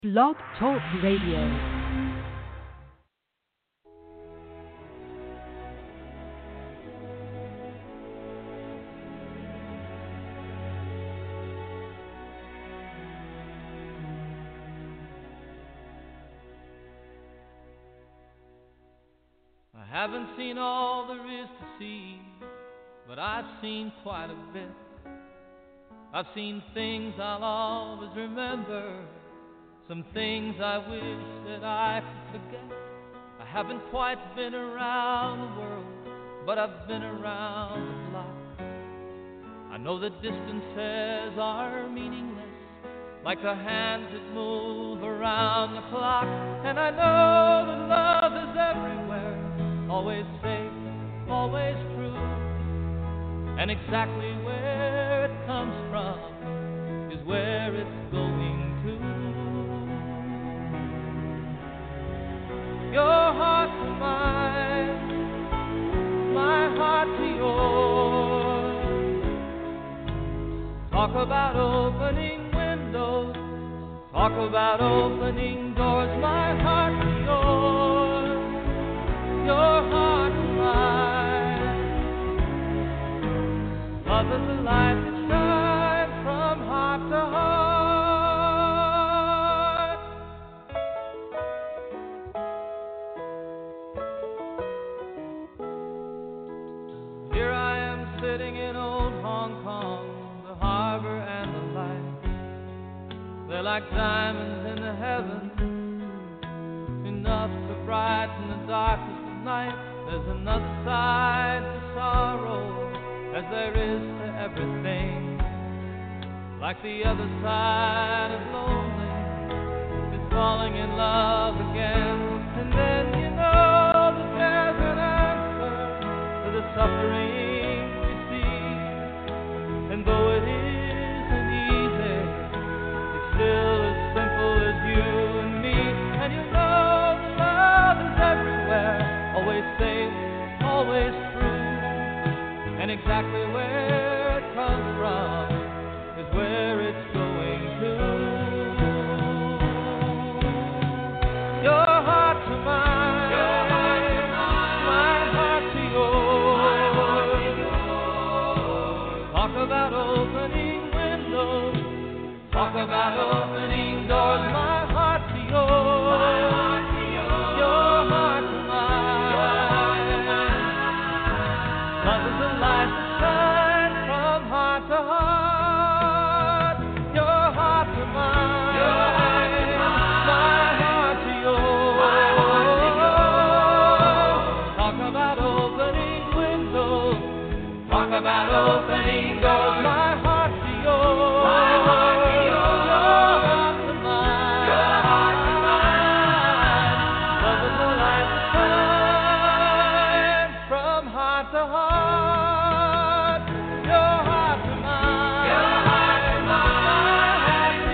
Blog Talk Radio. I haven't seen all there is to see, but I've seen quite a bit. I've seen things I'll always remember, some things I wish that I could forget. I haven't quite been around the world, but I've been around the block. I know that distances are meaningless, like the hands that move around the clock. And I know that love is everywhere, always safe, always true. And exactly where it comes from is where it's going to. Your heart to mine, my heart to yours. Talk about opening windows, talk about opening doors. My heart to yours, your heart to mine. Love is the light that shines from heart to heart. Here I am sitting in old Hong Kong, the harbor and the lights. They're like diamonds in the heavens, enough to brighten the darkest of night. There's another side to sorrow, as there is to everything. Like the other side of lonely is falling in love again. And then you know that there's an answer to the suffering we see. And though it isn't easy, it's still as simple as you and me. And you know that love is everywhere, always safe, always true. And exactly where it comes from is where it's going to. Your heart to mine, my heart to yours. Talk about opening windows, talk about opening doors. My heart to yours, your heart to mine. Love is the light that shines from heart to heart. Your heart to mine, my heart to yours. Talk about opening windows, talk about opening doors. My heart to yours, your heart to mine. Love is the light that shines from heart to heart. Your heart to mine, my heart to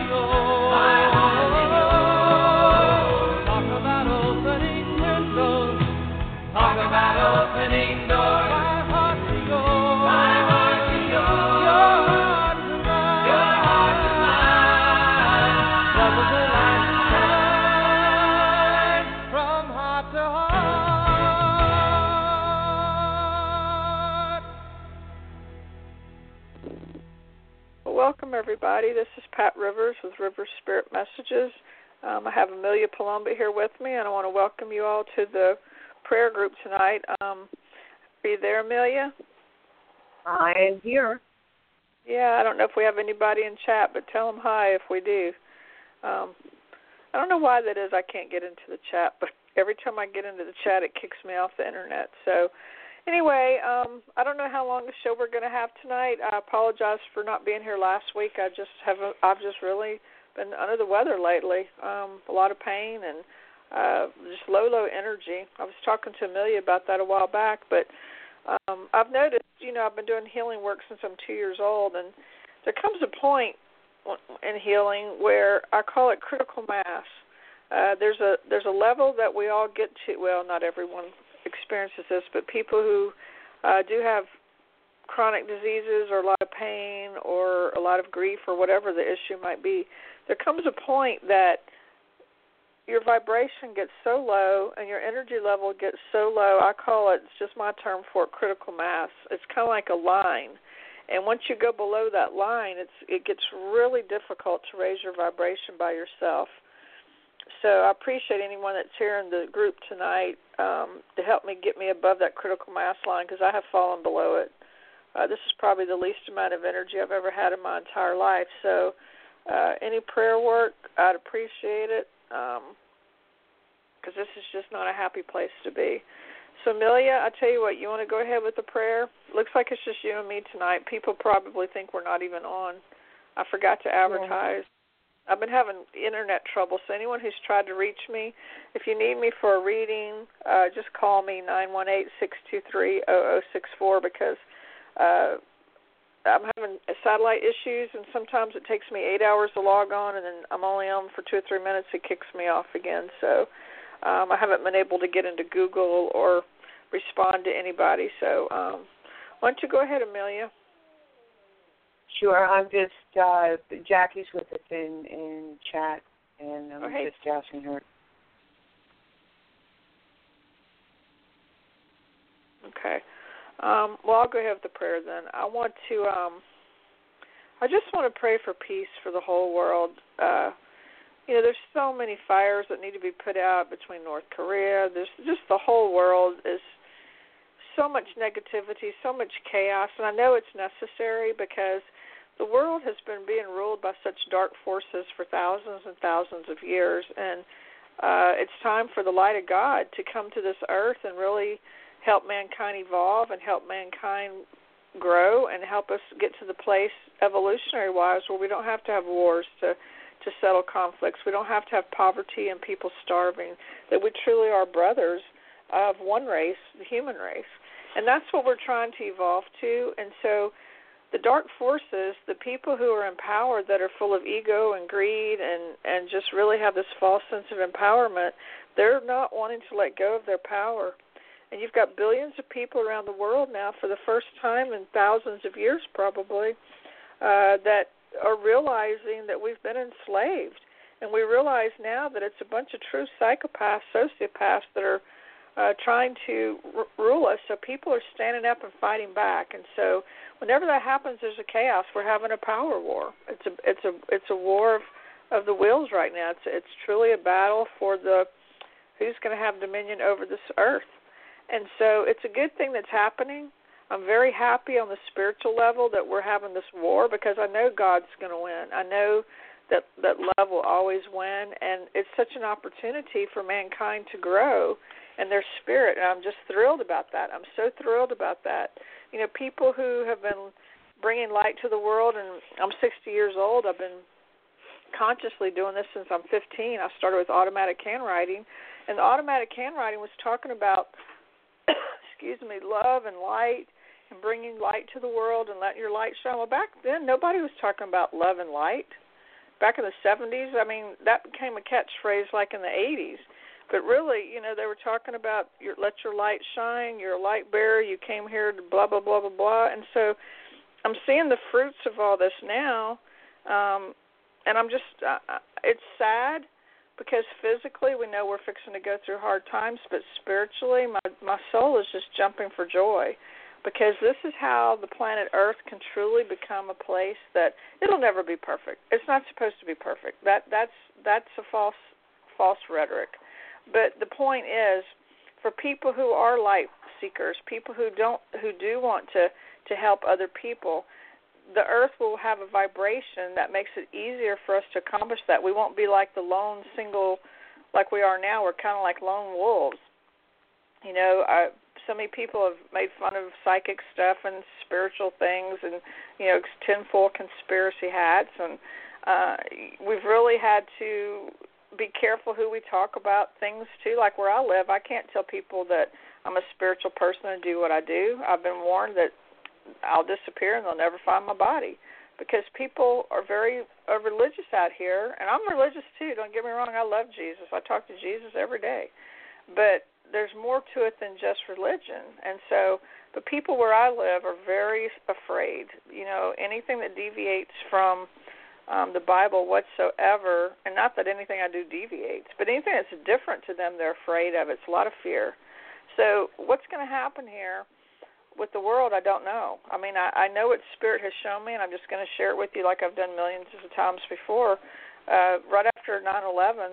yours. Talk about opening windows, talk about opening doors. My heart to yours, your heart to mine. Love is the light that shines from heart to heart. Well, welcome, everybody. This is Pat Rivers with Rivers Spirit Messages. I have Amelia Palumba here with me, and I want to welcome you all to the prayer group tonight. Are you there, Amelia? I am here. Yeah, I don't know if we have anybody in chat, but tell them hi if we do. I don't know why that is. I can't get into the chat, but every time I get into the chat, it kicks me off the internet. So anyway, I don't know how long the show we're going to have tonight. I apologize for not being here last week. I've just really been under the weather lately. A lot of pain and just low energy. I was talking to Amelia about that a while back, but I've noticed, I've been doing healing work since I'm 2 years old, and there comes a point in healing where I call it critical mass. There's a level that we all get to. Well, not everyone experiences this, but people who do have chronic diseases or a lot of pain or a lot of grief or whatever the issue might be, there comes a point that your vibration gets so low and your energy level gets so low, I call it, it's just my term for it, critical mass. It's kind of like a line. And once you go below that line, it gets really difficult to raise your vibration by yourself. So I appreciate anyone that's here in the group tonight to help me get me above that critical mass line, because I have fallen below it. This is probably the least amount of energy I've ever had in my entire life. So any prayer work, I'd appreciate it, because this is just not a happy place to be. So, Amelia, I tell you what, you want to go ahead with the prayer? Looks like it's just you and me tonight. People probably think we're not even on. I forgot to advertise. Yeah. I've been having internet trouble, so anyone who's tried to reach me, if you need me for a reading, just call me, 918-623-0064, because I'm having satellite issues, and sometimes it takes me 8 hours to log on, and then I'm only on for 2 or 3 minutes. It kicks me off again. So I haven't been able to get into Google or respond to anybody. So why don't you go ahead, Amelia? Sure. I'm just, Jackie's with us in chat, and I'm just asking her. Okay. Well, I'll go ahead with the prayer then. I just want to pray for peace for the whole world. There's so many fires that need to be put out between North Korea. There's just the whole world is so much negativity, so much chaos, and I know it's necessary because the world has been being ruled by such dark forces for thousands and thousands of years, and it's time for the light of God to come to this earth and really help mankind evolve and help mankind grow and help us get to the place, evolutionary-wise, where we don't have to have wars to settle conflicts. We don't have to have poverty and people starving, that we truly are brothers of one race, the human race. And that's what we're trying to evolve to. And so the dark forces, the people who are empowered that are full of ego and greed and just really have this false sense of empowerment, they're not wanting to let go of their power. And you've got billions of people around the world now for the first time in thousands of years probably that are realizing that we've been enslaved. And we realize now that it's a bunch of true psychopaths, sociopaths that are trying to rule us. So people are standing up and fighting back. And so whenever that happens, there's a chaos. We're having a power war. It's a war of the wills right now. It's truly a battle for who's going to have dominion over this earth. And so it's a good thing that's happening. I'm very happy on the spiritual level that we're having this war because I know God's going to win. I know that love will always win, and it's such an opportunity for mankind to grow in their spirit, and I'm just thrilled about that. I'm so thrilled about that. People who have been bringing light to the world, and I'm 60 years old. I've been consciously doing this since I'm 15. I started with automatic handwriting, and the automatic handwriting was talking about love and light and bringing light to the world and letting your light shine. Well, back then, nobody was talking about love and light. Back in the 70s, that became a catchphrase like in the 80s. But really, they were talking about let your light shine, you're a light bearer, you came here to blah, blah, blah, blah, blah. And so I'm seeing the fruits of all this now, and I'm just, it's sad. Because physically we know we're fixing to go through hard times, but spiritually my soul is just jumping for joy because this is how the planet Earth can truly become a place that it'll never be perfect. It's not supposed to be perfect. That's a false rhetoric. But the point is, for people who are light seekers, people who do want to help other people, the earth will have a vibration that makes it easier for us to accomplish that. We won't be like the lone single like we are now. We're kind of like lone wolves. So many people have made fun of psychic stuff and spiritual things and, tinfoil conspiracy hats. And we've really had to be careful who we talk about things to. Like where I live, I can't tell people that I'm a spiritual person and do what I do. I've been warned that I'll disappear and they'll never find my body because people are very religious out here, and I'm religious too, don't get me wrong. I love Jesus. I talk to Jesus every day, but there's more to it than just religion. And so the people where I live are very afraid. Anything that deviates from the Bible whatsoever, and not that anything I do deviates, but anything that's different to them, they're afraid of. It's a lot of fear. So what's going to happen here with the world, I don't know. I mean, I know what Spirit has shown me, and I'm just going to share it with you like I've done millions of times before. Right after 9/11,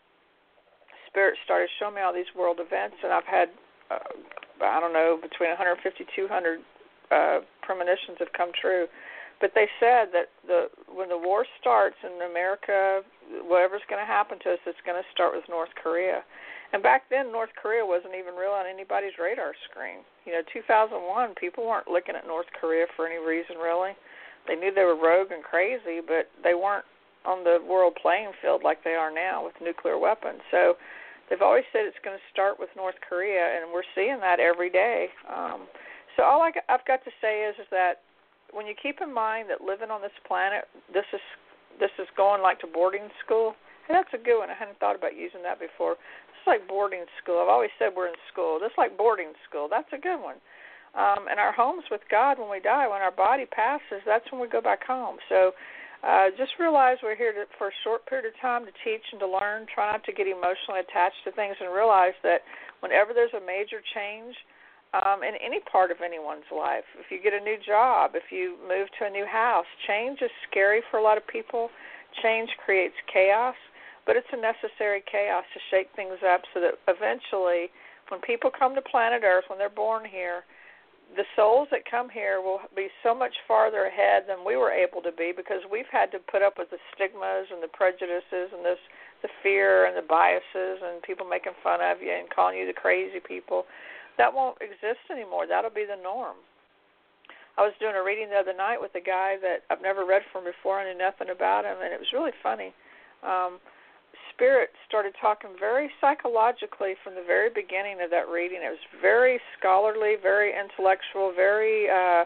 Spirit started showing me all these world events, and I've had, I don't know, between 150, 200 premonitions have come true. But they said that when the war starts in America, whatever's going to happen to us, it's going to start with North Korea. And back then, North Korea wasn't even real on anybody's radar screen. 2001, people weren't looking at North Korea for any reason, really. They knew they were rogue and crazy, but they weren't on the world playing field like they are now with nuclear weapons. So they've always said it's going to start with North Korea, and we're seeing that every day. So all I've got to say is that when you keep in mind that living on this planet, this is going like to boarding school. Hey, that's a good one. I hadn't thought about using that before. It's like boarding school. I've always said we're in school. Just like boarding school. That's a good one. And our homes with God, when we die, when our body passes, that's when we go back home. So just realize we're here for a short period of time to teach and to learn. Try not to get emotionally attached to things, and realize that whenever there's a major change in any part of anyone's life, if you get a new job, if you move to a new house, change is scary for a lot of people. Change creates chaos, but it's a necessary chaos to shake things up so that eventually when people come to planet Earth, when they're born here, the souls that come here will be so much farther ahead than we were able to be, because we've had to put up with the stigmas and the prejudices and the fear and the biases and people making fun of you and calling you the crazy people. That won't exist anymore. That'll be the norm. I was doing a reading the other night with a guy that I've never read from before. I knew nothing about him, and it was really funny. Spirit started talking very psychologically from the very beginning of that reading. It was very scholarly, very intellectual, very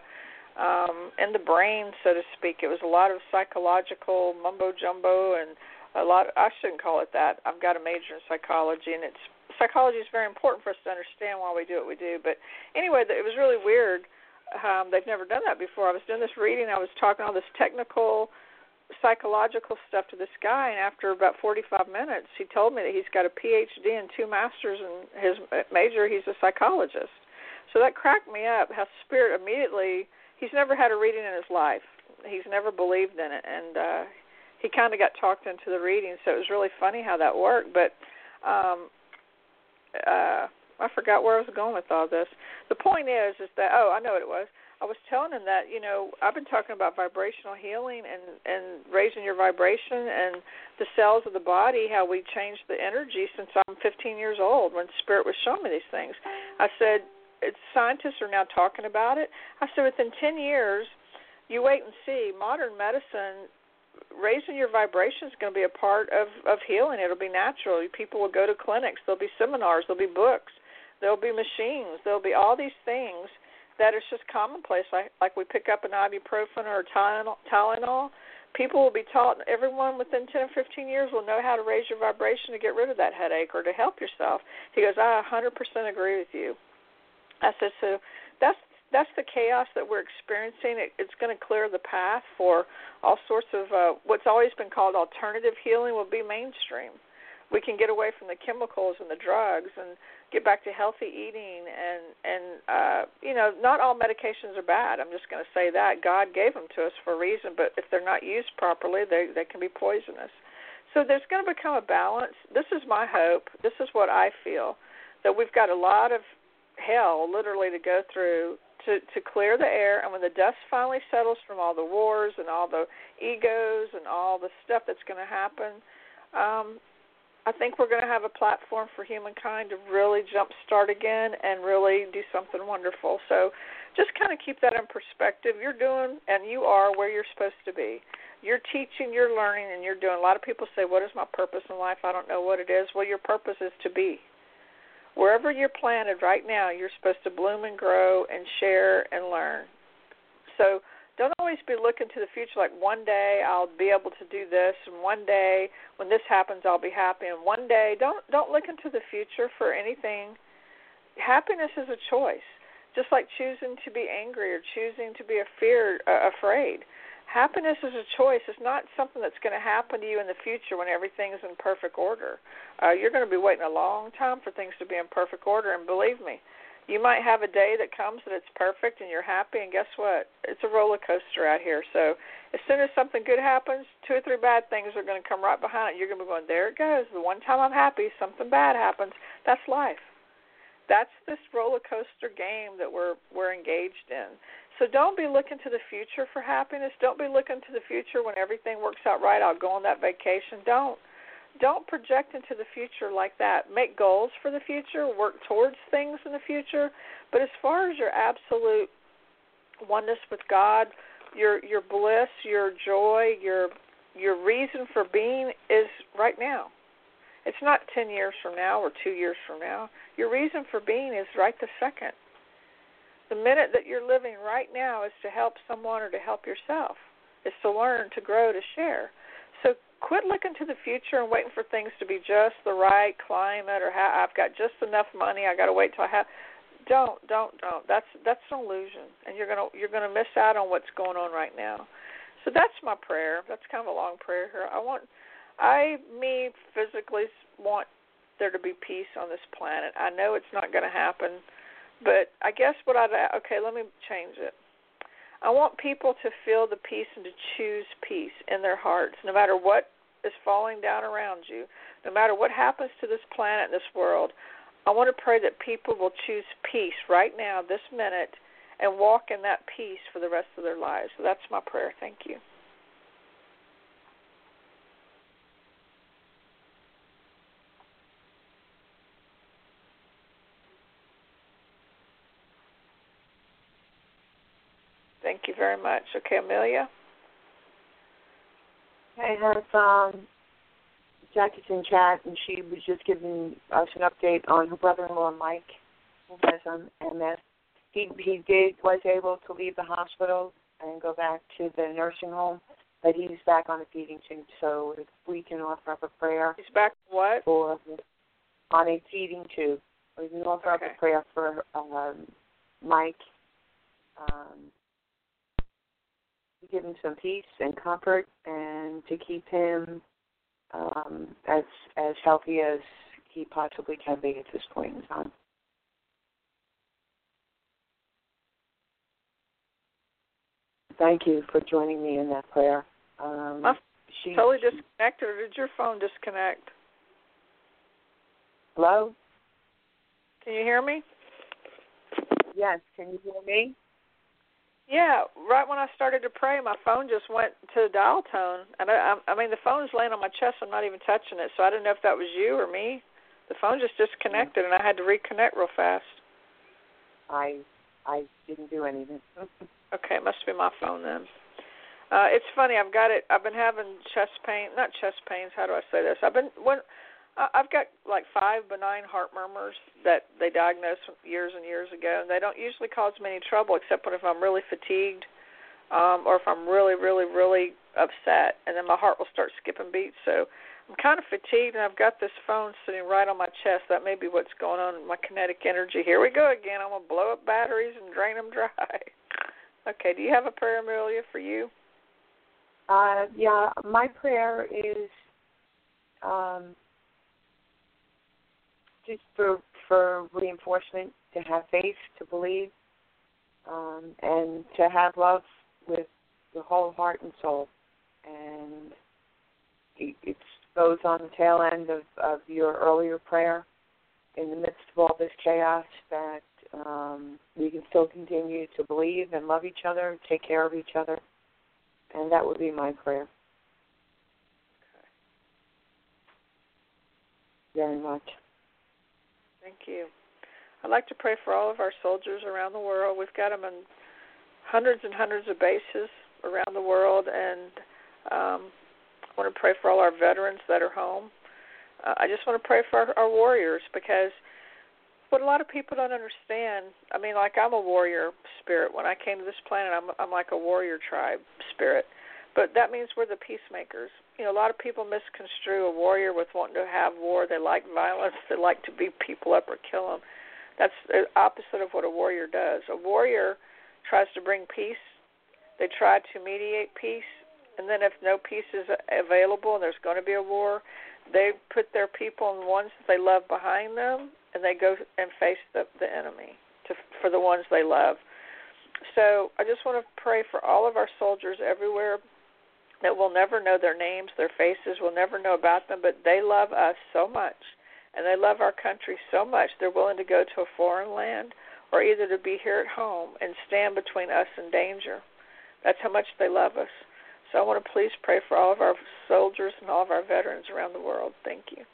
in the brain, so to speak. It was a lot of psychological mumbo-jumbo and a lot. I shouldn't call it that. I've got a major in psychology, and psychology is very important for us to understand why we do what we do. But anyway, it was really weird. They've never done that before. I was doing this reading. I was talking all this technical, psychological stuff to this guy, and after about 45 minutes, he told me that he's got a PhD and 2 masters, and his major, he's a psychologist. So that cracked me up, how Spirit immediately, he's never had a reading in his life. He's never believed in it, and he kind of got talked into the reading, so it was really funny how that worked. But I forgot where I was going with all this. The point is that, I know what it was. I was telling him that, I've been talking about vibrational healing and raising your vibration and the cells of the body, how we change the energy since I'm 15 years old when Spirit was showing me these things. I said, scientists are now talking about it. I said, within 10 years, you wait and see. Modern medicine, raising your vibration is going to be a part of healing. It'll be natural. People will go to clinics. There'll be seminars. There'll be books. There'll be machines. There'll be all these things that is just commonplace, like we pick up an ibuprofen or a Tylenol. People will be taught, everyone within 10 or 15 years will know how to raise your vibration to get rid of that headache or to help yourself. He goes, I 100% agree with you. I said, so that's the chaos that we're experiencing. It's going to clear the path for all sorts of what's always been called alternative healing will be mainstream. We can get away from the chemicals and the drugs and get back to healthy eating and not all medications are bad. I'm just going to say that. God gave them to us for a reason, but if they're not used properly, they can be poisonous. So there's going to become a balance. This is my hope. This is what I feel, that we've got a lot of hell literally to go through to clear the air, and when the dust finally settles from all the wars and all the egos and all the stuff that's going to happen, I think we're going to have a platform for humankind to really jumpstart again and really do something wonderful. So just kind of keep that in perspective. You're doing, and you are where you're supposed to be. You're teaching, you're learning, and you're doing. A lot of people say, what is my purpose in life? I don't know what it is. Well, your purpose is to be. Wherever you're planted right now, you're supposed to bloom and grow and share and learn. So don't always be looking to the future like one day I'll be able to do this, and one day when this happens I'll be happy, and one day don't look into the future for anything. Happiness is a choice, just like choosing to be angry or choosing to be afraid. Happiness is a choice. It's not something that's going to happen to you in the future when everything's in perfect order. You're going to be waiting a long time for things to be in perfect order, and believe me, you might have a day that comes that it's perfect and you're happy, and guess what? It's a roller coaster out here. So as soon as something good happens, 2 or 3 bad things are going to come right behind it. You're going to be going, there it goes. The one time I'm happy, something bad happens. That's life. That's this roller coaster game that we're engaged in. So don't be looking to the future for happiness. Don't be looking to the future when everything works out right. I'll go on that vacation. Don't project into the future like that. Make goals for the future. Work towards things in the future. But as far as your absolute oneness with God, your bliss, your joy, your reason for being is right now. It's not 10 years from now or 2 years from now. Your reason for being is right this second. The minute that you're living right now is to help someone or to help yourself. It's to learn, to grow, to share. So quit looking to the future and waiting for things to be just the right climate or I've got just enough money. I got to wait till I have. Don't. That's an illusion, and you're gonna miss out on what's going on right now. So that's my prayer. That's kind of a long prayer here. I physically want there to be peace on this planet. I know it's not going to happen. But I guess let me change it. I want people to feel the peace and to choose peace in their hearts, no matter what is falling down around you, no matter what happens to this planet and this world. I want to pray that people will choose peace right now, this minute, and walk in that peace for the rest of their lives. So that's my prayer. Thank you. Thank you very much. Okay, Amelia? I have Jackie's in chat, and she was just giving us an update on her brother-in-law, Mike, who has MS. He was able to leave the hospital and go back to the nursing home, but he's back on a feeding tube. So if we can offer up a prayer. He's back what? On a feeding tube. We can offer up a prayer for Mike. To give him some peace and comfort, and to keep him as healthy as he possibly can be at this point in time. Thank you for joining me in that prayer. She's totally disconnected, or did your phone disconnect? Hello? Can you hear me? Yes, can you hear me? Yeah, right when I started to pray, my phone just went to dial tone. And I mean, the phone's laying on my chest. I'm not even touching it, so I didn't know if that was you or me. The phone just disconnected, and I had to reconnect real fast. I didn't do anything. Okay, it must be my phone then. It's funny. I've been having chest pain. Not chest pains. How do I say this? I've got like 5 benign heart murmurs that they diagnosed years and years ago, and they don't usually cause me any trouble except if I'm really fatigued or if I'm really, really, really upset, and then my heart will start skipping beats. So I'm kind of fatigued, and I've got this phone sitting right on my chest. That may be what's going on in my kinetic energy. Here we go again. I'm going to blow up batteries and drain them dry. Okay, do you have a prayer, Amelia, for you? Yeah, my prayer is just for reinforcement, to have faith, to believe, and to have love with the whole heart and soul. And it goes on the tail end of your earlier prayer, in the midst of all this chaos, that we can still continue to believe and love each other, take care of each other. And that would be my prayer. Okay. Very much. Thank you. I'd like to pray for all of our soldiers around the world. We've got them in hundreds and hundreds of bases around the world, and I want to pray for all our veterans that are home. I just want to pray for our warriors, because what a lot of people don't understand, I mean, like, I'm a warrior spirit. When I came to this planet, I'm like a warrior tribe spirit. But that means we're the peacemakers. You know, a lot of people misconstrue a warrior with wanting to have war. They like violence. They like to beat people up or kill them. That's the opposite of what a warrior does. A warrior tries to bring peace. they try to mediate peace, and then if no peace is available and there's going to be a war, they put their people and the ones that they love behind them, and they go and face the enemy for the ones they love. So I just want to pray for all of our soldiers everywhere that we'll never know their names, their faces, we'll never know about them, but they love us so much, and they love our country so much, they're willing to go to a foreign land or either to be here at home and stand between us and danger. That's how much they love us. So I want to please pray for all of our soldiers and all of our veterans around the world. Thank you.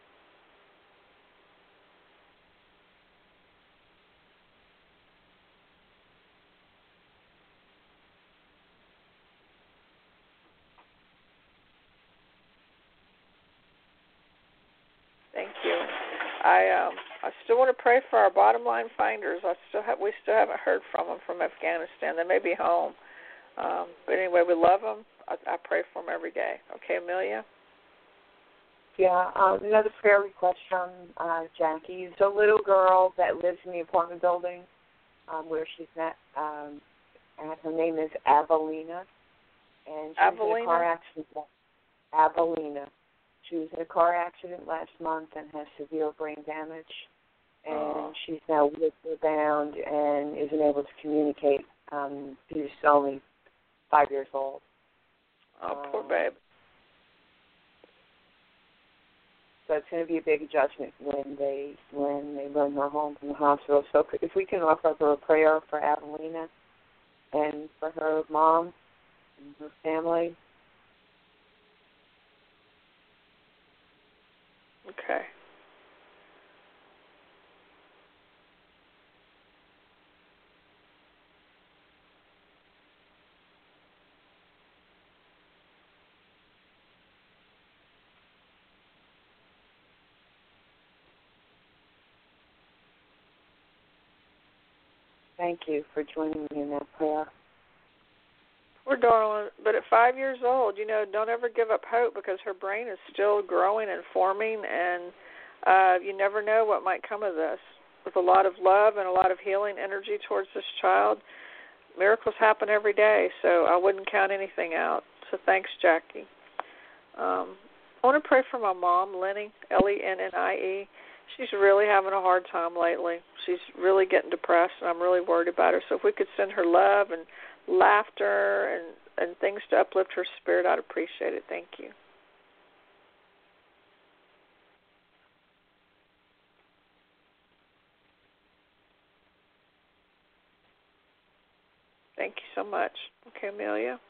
Thank you. I still want to pray for our bottom line finders. We still haven't heard from them from Afghanistan. They may be home, but anyway, we love them. I pray for them every day. Okay, Amelia. Yeah. Another prayer request from Jackie is a little girl that lives in the apartment building where she's at. And her name is Avelina, and she was in a car accident. Avelina. She was in a car accident last month and has severe brain damage, and she's now wheelchair bound and isn't able to communicate. She's only 5 years old. Oh, poor babe. So it's going to be a big adjustment when they run her home from the hospital. So if we can offer her a prayer for Avelina and for her mom and her family. Okay. Thank you for joining me in that prayer. Poor darling, but at 5 years old, don't ever give up hope because her brain is still growing and forming, and you never know what might come of this. With a lot of love and a lot of healing energy towards this child, miracles happen every day, so I wouldn't count anything out. So thanks, Jackie. I want to pray for my mom, Lennie, Lennie. She's really having a hard time lately. She's really getting depressed, and I'm really worried about her. So if we could send her love and laughter and things to uplift her spirit, I'd appreciate it. Thank you. Thank you so much. Okay, Amelia.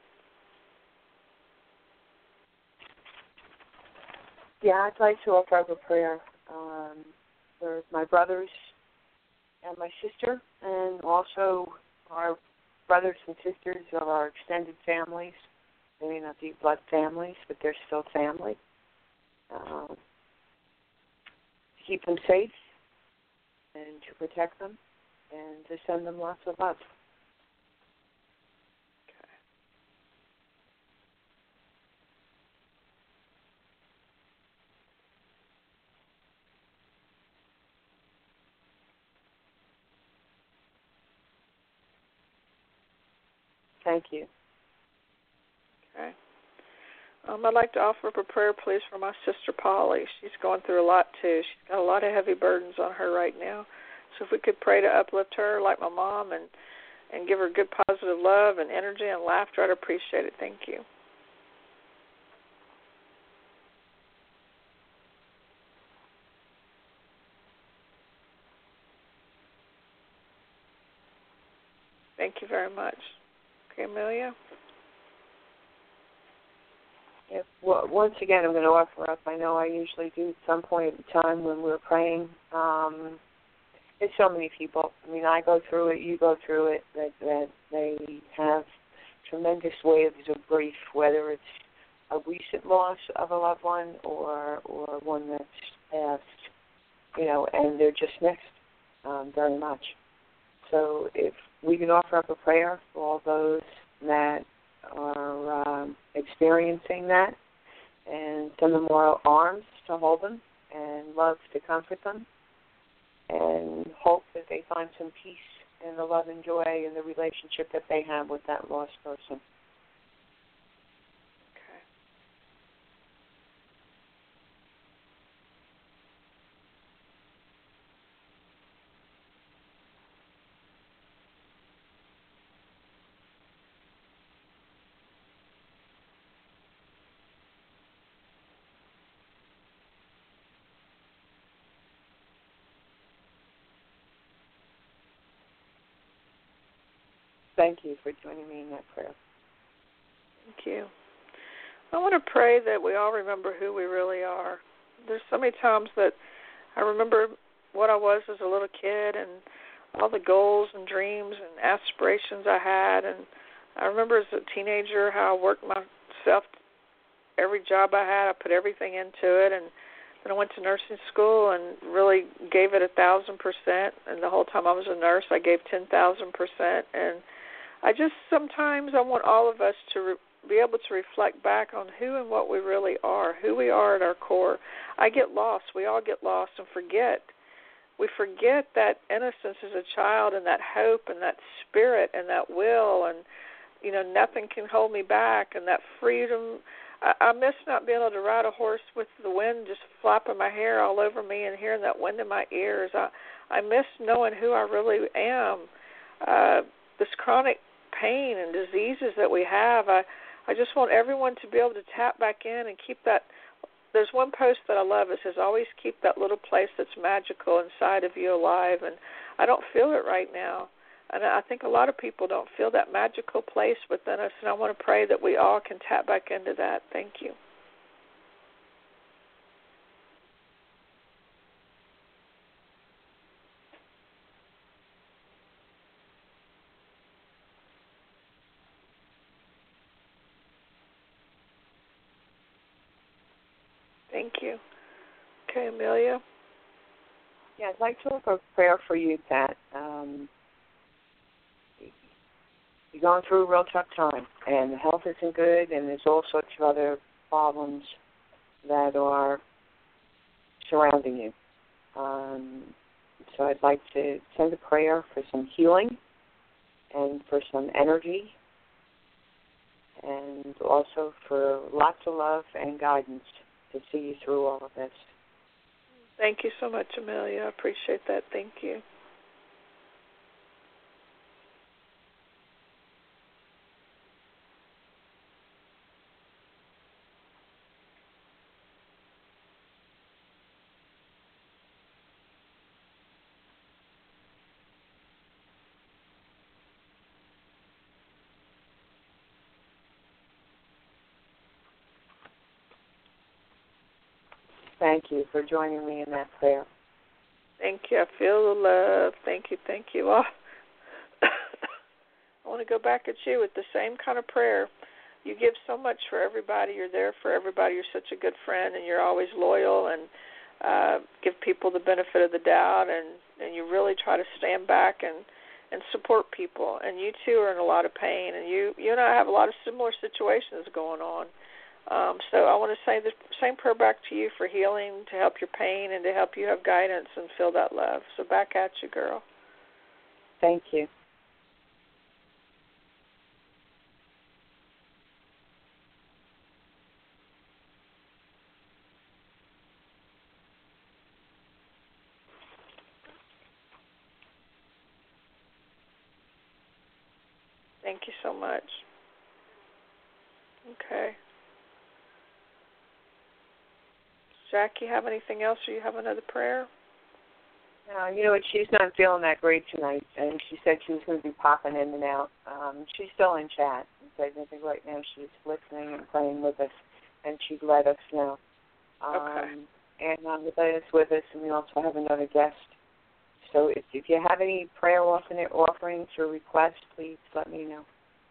Yeah, I'd like to offer up a prayer for my brothers and my sister, and also our brothers and sisters of our extended families. They may not be blood families, but they're still family. To keep them safe and to protect them and to send them lots of love. Thank you. Okay. I'd like to offer up a prayer, please, for my sister Polly. She's going through a lot, too. She's got a lot of heavy burdens on her right now. So if we could pray to uplift her like my mom and give her good positive love and energy and laughter, I'd appreciate it. Thank you. Thank you very much. Okay, Amelia? Yeah, well, once again, I'm going to offer up. I know I usually do at some point in time when we're praying. There's so many people. I mean, I go through it, you go through it, that they have tremendous waves of grief, whether it's a recent loss of a loved one or one that's passed, and they're just mixed very much. So if we can offer up a prayer for all those that are experiencing that, and send them more arms to hold them and love to comfort them, and hope that they find some peace and the love and joy and the relationship that they have with that lost person. Thank you for joining me in that prayer. Thank you. I want to pray that we all remember who we really are. There's so many times that I remember what I was as a little kid and all the goals and dreams and aspirations I had. And I remember as a teenager how I worked myself. Every job I had, I put everything into it. And then I went to nursing school and really gave it 1,000%. And the whole time I was a nurse, I gave 10,000%. And I just sometimes I want all of us to be able to reflect back on who and what we really are, who we are at our core. I get lost. We all get lost and forget. We forget that innocence as a child and that hope and that spirit and that will and, you know, nothing can hold me back and that freedom. I miss not being able to ride a horse with the wind just flapping my hair all over me and hearing that wind in my ears. I miss knowing who I really am. This chronic pain and diseases that we have, I just want everyone to be able to tap back in and keep that. There's one post that I love. It says, always keep that little place that's magical inside of you alive. And I don't feel it right now. And I think a lot of people don't feel that magical place within us. And I want to pray that we all can tap back into that. Thank you. Thank you. Okay, Amelia. Yeah, I'd like to offer a prayer for you, Pat. You're going through a real tough time, and the health isn't good, and there's all sorts of other problems that are surrounding you. So I'd like to send a prayer for some healing and for some energy and also for lots of love and guidance to see you through all of this. Thank you so much, Amelia. I appreciate that. Thank you. Thank you for joining me in that prayer. Thank you. I feel the love. Thank you. Thank you all. I want to go back at you with the same kind of prayer. You give so much for everybody. You're there for everybody. You're such a good friend, and you're always loyal and give people the benefit of the doubt, and you really try to stand back and support people. And you, too, are in a lot of pain, and you and I have a lot of similar situations going on. So I want to say the same prayer back to you for healing, to help your pain, and to help you have guidance and feel that love. So back at you, girl. Thank you. Thank you so much. Okay. Jackie, have anything else, or you have another prayer? You know what, she's not feeling that great tonight, and she said she was going to be popping in and out. She's still in chat. So I think right now she's listening and praying with us, and she'd let us know. Okay. And Amelia is with us, and we also have another guest. So if you have any prayer offerings or requests, please let me know.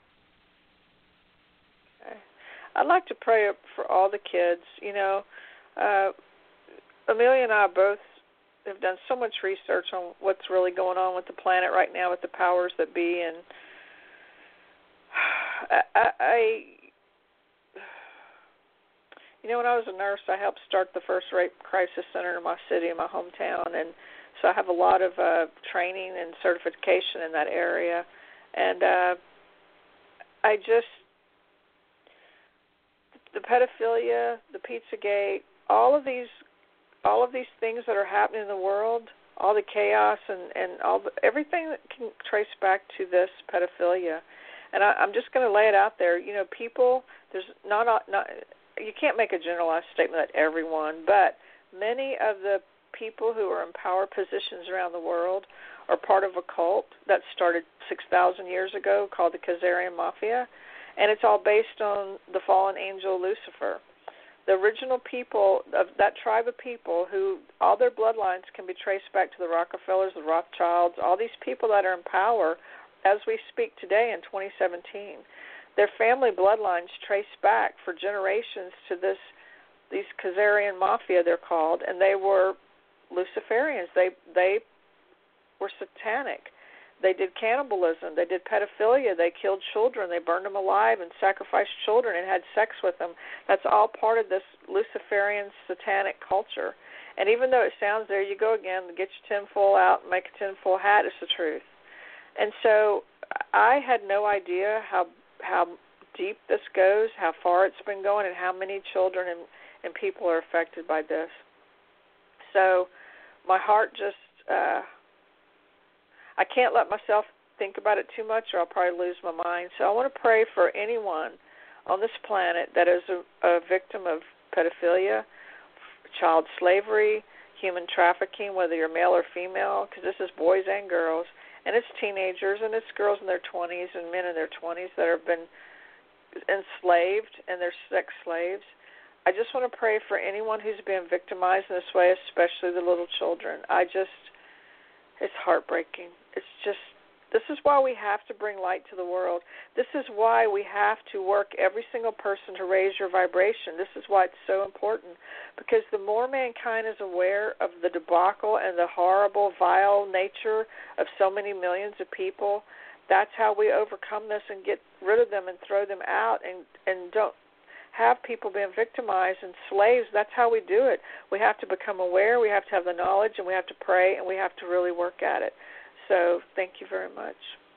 Okay. I'd like to pray for all the kids. You know, Amelia and I both have done so much research on what's really going on with the planet right now with the powers that be, and You know, when I was a nurse, I helped start the first rape crisis center in my city, in my hometown, and so I have a lot of training and certification in that area. And I just, the pedophilia, the Pizzagate, all of these things that are happening in the world, all the chaos and everything that can trace back to this pedophilia. And I'm just going to lay it out there. You know, people, there's not you can't make a generalized statement that everyone, but many of the people who are in power positions around the world are part of a cult that started 6,000 years ago called the Khazarian Mafia, and it's all based on the fallen angel Lucifer. The original people of that tribe of people who all their bloodlines can be traced back to the Rockefellers, the Rothschilds, all these people that are in power as we speak today in 2017. Their family bloodlines trace back for generations to these Khazarian Mafia, they're called, and they were Luciferians. They were satanic. They did cannibalism. They did pedophilia. They killed children. They burned them alive and sacrificed children and had sex with them. That's all part of this Luciferian satanic culture. And even though it sounds, there you go again, get your tinfoil out and make a tinfoil hat, it's the truth. And so I had no idea how deep this goes, how far it's been going, and how many children and people are affected by this. So my heart just, I can't let myself think about it too much or I'll probably lose my mind. So I want to pray for anyone on this planet that is a victim of pedophilia, child slavery, human trafficking, whether you're male or female, because this is boys and girls, and it's teenagers, and it's girls in their 20s and men in their 20s that have been enslaved and they're sex slaves. I just want to pray for anyone who's being victimized in this way, especially the little children. It's heartbreaking. It's just, this is why we have to bring light to the world. This is why we have to work every single person to raise your vibration. This is why it's so important, because the more mankind is aware of the debacle and the horrible, vile nature of so many millions of people, that's how we overcome this and get rid of them and throw them out and don't have people being victimized and slaves. That's how we do it. We have to become aware, we have to have the knowledge, and we have to pray, and we have to really work at it. So thank you very much.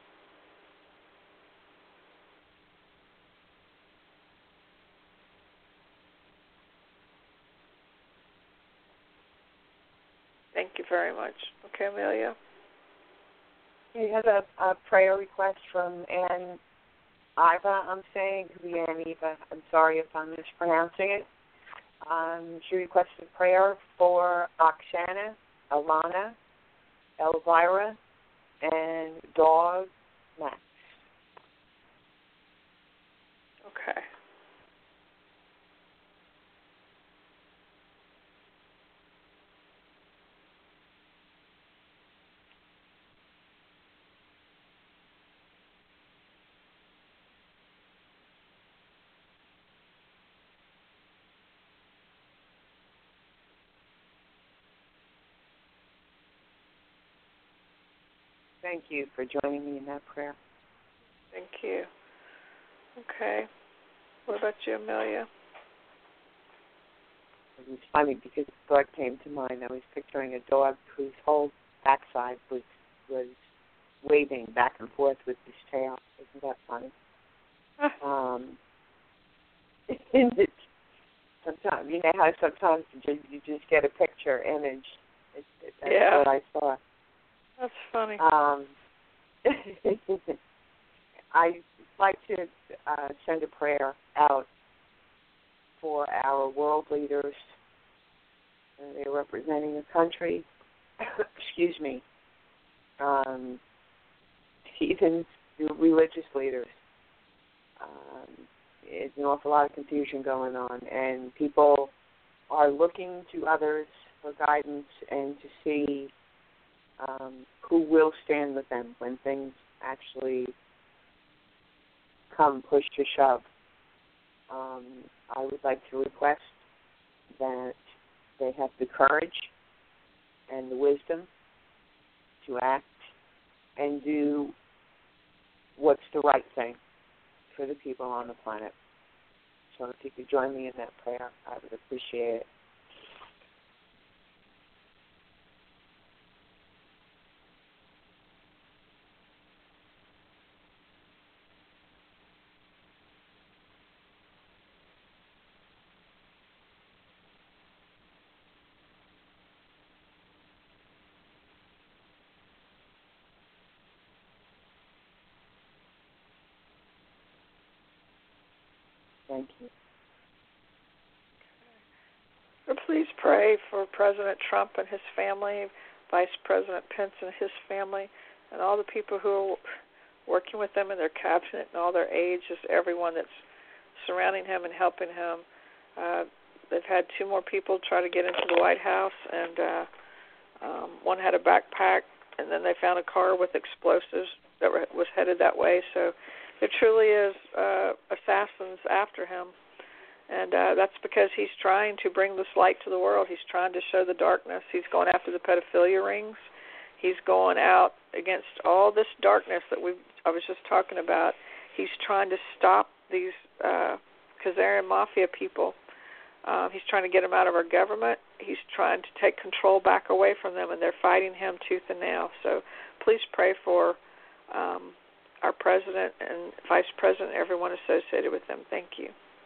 Thank you very much. Okay, Amelia? We have a prayer request from Ann Iva, I'm saying. It could be Ann Eva. I'm sorry if I'm mispronouncing it. She requested prayer for Oksana, Alana, Elvira, and dog Max. Okay. Thank you for joining me in that prayer. Thank you. Okay. What about you, Amelia? It was funny because the thought came to mind. I was picturing a dog whose whole backside was waving back and forth with his tail. Isn't that funny? Sometimes, you know how sometimes you just get a picture image. That's what I saw. That's funny. I'd like to send a prayer out for our world leaders. They're representing the country. Excuse me. Even religious leaders. There's an awful lot of confusion going on, and people are looking to others for guidance and to see who will stand with them when things actually come push to shove. I would like to request that they have the courage and the wisdom to act and do what's the right thing for the people on the planet. So if you could join me in that prayer, I would appreciate it. Thank you. So please pray for President Trump and his family, Vice President Pence and his family, and all the people who are working with them in their cabinet and all their aides, just everyone that's surrounding him and helping him. They've had 2 more people try to get into the White House, and one had a backpack, and then they found a car with explosives that was headed that way. So there truly is assassins after him. And that's because he's trying to bring this light to the world. He's trying to show the darkness. He's going after the pedophilia rings. He's going out against all this darkness that I was just talking about. He's trying to stop these Khazarian mafia people. He's trying to get them out of our government. He's trying to take control back away from them, and they're fighting him tooth and nail. So please pray for our president and vice president, everyone associated with them. Thank you.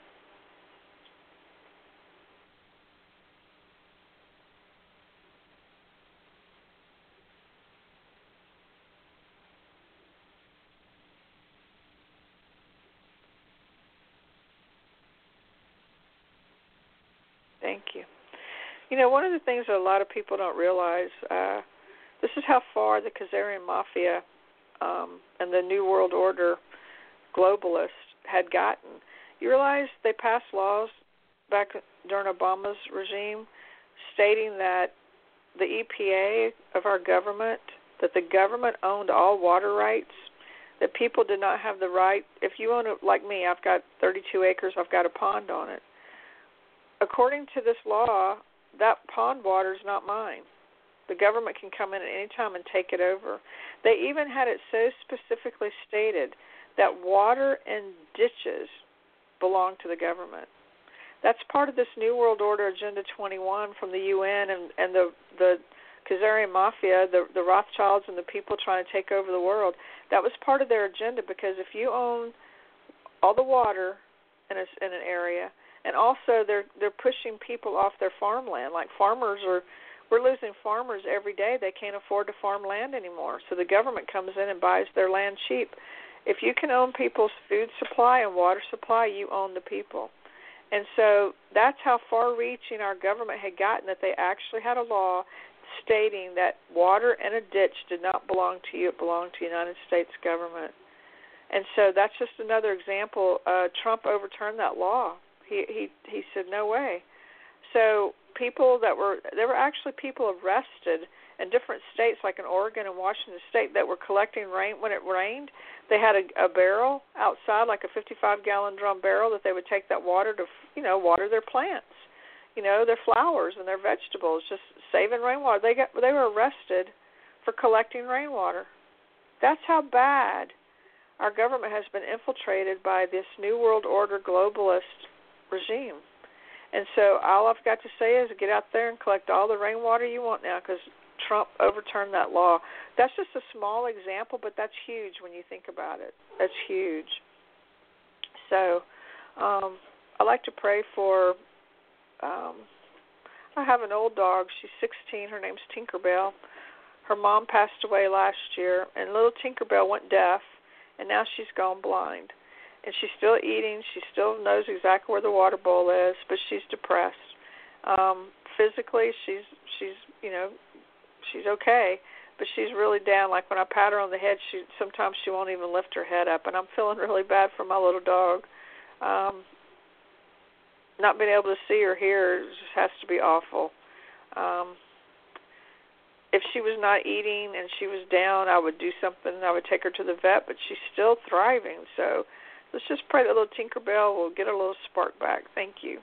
Thank you. You know, one of the things that a lot of people don't realize, this is how far the Khazarian Mafia and the New World Order globalists had gotten. You realize they passed laws back during Obama's regime stating that the EPA of our government, that the government owned all water rights, that people did not have the right. If you own it, like me, I've got 32 acres, I've got a pond on it. According to this law, that pond water is not mine. The government can come in at any time and take it over. They even had it so specifically stated that water and ditches belong to the government. That's part of this New World Order Agenda 21 from the UN and the Khazarian Mafia, the Rothschilds and the people trying to take over the world. That was part of their agenda, because if you own all the water in an area, and also they're pushing people off their farmland. Like we're losing farmers every day. They can't afford to farm land anymore. So the government comes in and buys their land cheap. If you can own people's food supply and water supply, you own the people. And so that's how far-reaching our government had gotten, that they actually had a law stating that water in a ditch did not belong to you. It belonged to the United States government. And so that's just another example. Trump overturned that law. He said, no way. So there were actually people arrested in different states, like in Oregon and Washington State, that were collecting rain when it rained. They had a barrel outside, like a 55-gallon drum barrel, that they would take that water to, water their plants, their flowers and their vegetables, just saving rainwater. They were arrested for collecting rainwater. That's how bad our government has been infiltrated by this New World Order globalist regime. And so all I've got to say is get out there and collect all the rainwater you want now, because Trump overturned that law. That's just a small example, but that's huge when you think about it. That's huge. So I like to pray for, I have an old dog. She's 16. Her name's Tinkerbell. Her mom passed away last year, and little Tinkerbell went deaf, and now she's gone blind. And she's still eating. She still knows exactly where the water bowl is, but she's depressed. Physically, she's okay, but she's really down. Like when I pat her on the head, sometimes she won't even lift her head up, and I'm feeling really bad for my little dog. Not being able to see or hear just has to be awful. If she was not eating and she was down, I would do something. I would take her to the vet, but she's still thriving. So let's just pray that little Tinkerbell will get a little spark back. Thank you.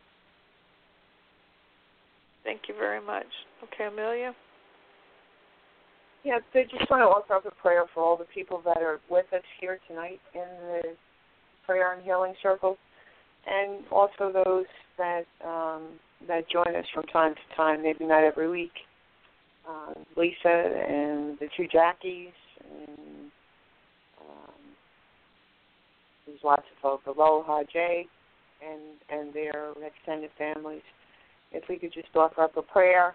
Thank you very much. Okay, Amelia? Yeah, I just want to offer up a prayer for all the people that are with us here tonight in the prayer and healing circle, and also those that that join us from time to time, maybe not every week. Lisa and the two Jackies, and there's lots of folks. Aloha Jay and their extended families. If we could just offer up a prayer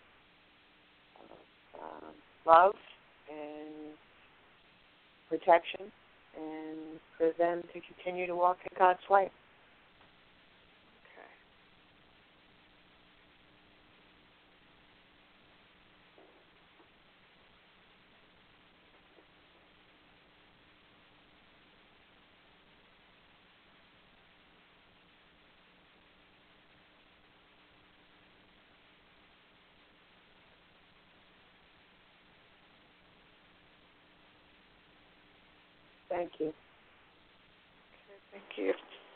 of love and protection, and for them to continue to walk in God's way. Thank you. Okay, thank you.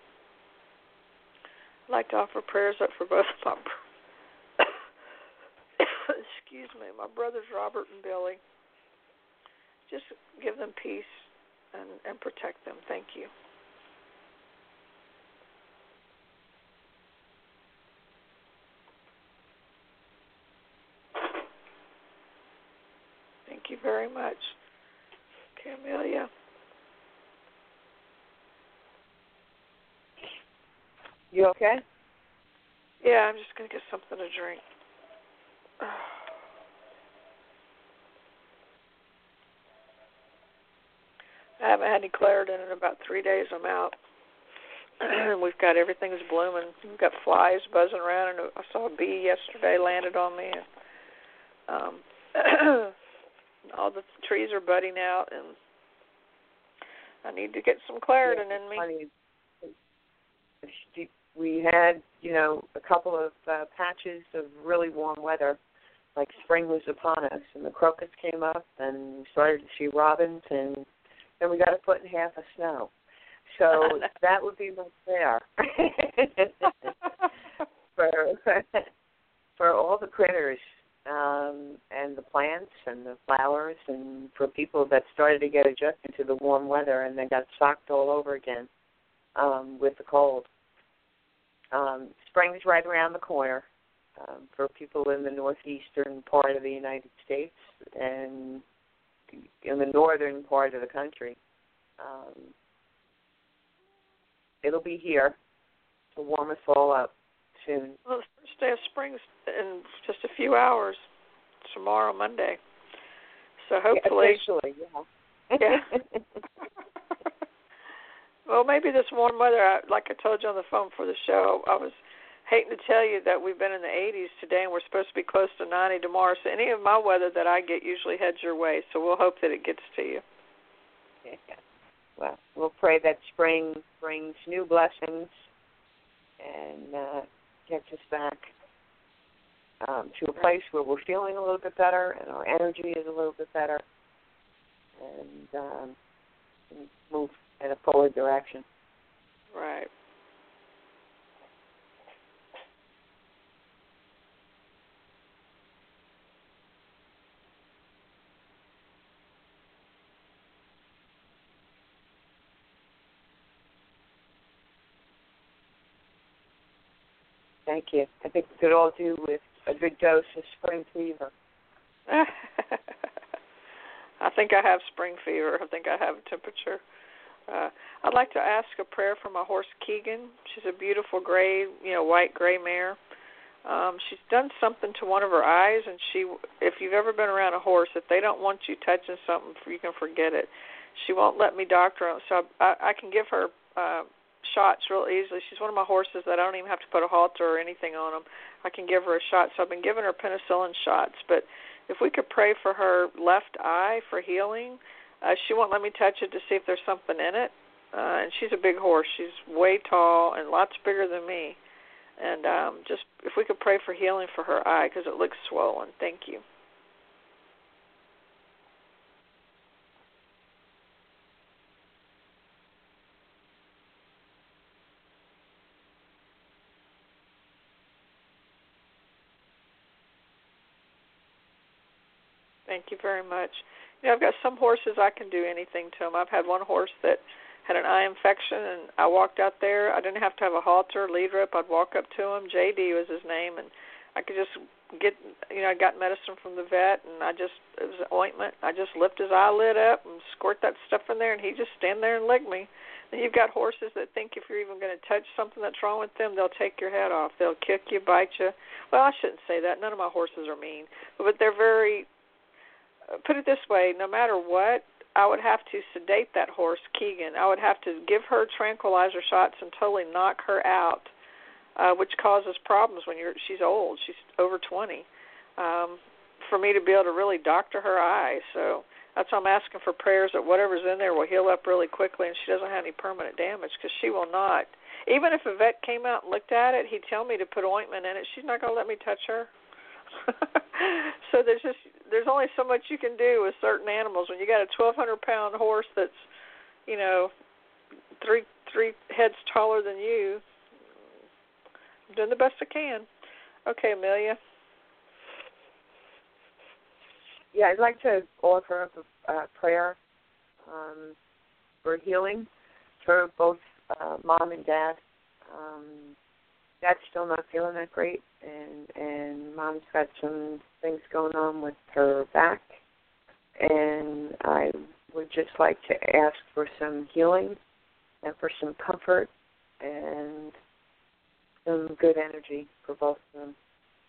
I'd like to offer prayers up for both of my excuse me, my brothers Robert and Billy. Just give them peace and protect them. Thank you. Thank you very much. Okay, Amelia. You okay? Yeah, I'm just going to get something to drink. I haven't had any Claritin in about 3 days. I'm out. We've got everything's blooming. We've got flies buzzing around, and I saw a bee yesterday landed on me. And all the trees are budding out, and I need to get some Claritin in me. Funny. We had, a couple of patches of really warm weather, like spring was upon us, and the crocus came up, and we started to see robins, and then we got a foot and a half of snow. So that would be what's there for all the critters and the plants and the flowers, and for people that started to get adjusted to the warm weather and then got socked all over again with the cold. Spring's right around the corner for people in the northeastern part of the United States and in the northern part of the country. It'll be here to warm us all up soon. Well, the first day of spring's in just a few hours, tomorrow, Monday. So hopefully... Yeah, officially, yeah. Yeah. Well, maybe this warm weather, like I told you on the phone for the show, I was hating to tell you that we've been in the 80s today and we're supposed to be close to 90 tomorrow. So any of my weather that I get usually heads your way. So we'll hope that it gets to you. Yeah. Well, we'll pray that spring brings new blessings and gets us back to a place where we're feeling a little bit better and our energy is a little bit better and move in a forward direction. Right. Thank you. I think we could all do with a good dose of spring fever. I think I have spring fever. I think I have a temperature. I'd like to ask a prayer for my horse Keegan. She's a beautiful gray, white gray mare. She's done something to one of her eyes, and if you've ever been around a horse, if they don't want you touching something, you can forget it. She won't let me doctor them, so I can give her shots real easily. She's one of my horses that I don't even have to put a halter or anything on them. I can give her a shot, so I've been giving her penicillin shots. But if we could pray for her left eye for healing, she won't let me touch it to see if there's something in it. And she's a big horse. She's way tall and lots bigger than me. And just if we could pray for healing for her eye because it looks swollen. Thank you. Thank you very much. You know, I've got some horses I can do anything to them. I've had one horse that had an eye infection, and I walked out there. I didn't have to have a halter, lead rope. I'd walk up to him. JD was his name, and I could just get, I got medicine from the vet, and it was ointment. I just lift his eyelid up and squirt that stuff in there, and he'd just stand there and lick me. And you've got horses that think if you're even going to touch something that's wrong with them, they'll take your head off. They'll kick you, bite you. Well, I shouldn't say that. None of my horses are mean, but they're very, put it this way, no matter what, I would have to sedate that horse, Keegan. I would have to give her tranquilizer shots and totally knock her out, which causes problems when she's old. She's over 20. For me to be able to really doctor her eye. So that's why I'm asking for prayers that whatever's in there will heal up really quickly and she doesn't have any permanent damage, because she will not. Even if a vet came out and looked at it, he'd tell me to put ointment in it. She's not going to let me touch her. So there's only so much you can do with certain animals. When you got a 1,200-pound horse that's, three heads taller than you, I'm doing the best I can. Okay, Amelia. Yeah, I'd like to offer up a prayer for healing for both Mom and Dad. Dad's still not feeling that great, and Mom's got some things going on with her back, and I would just like to ask for some healing and for some comfort and some good energy for both of them.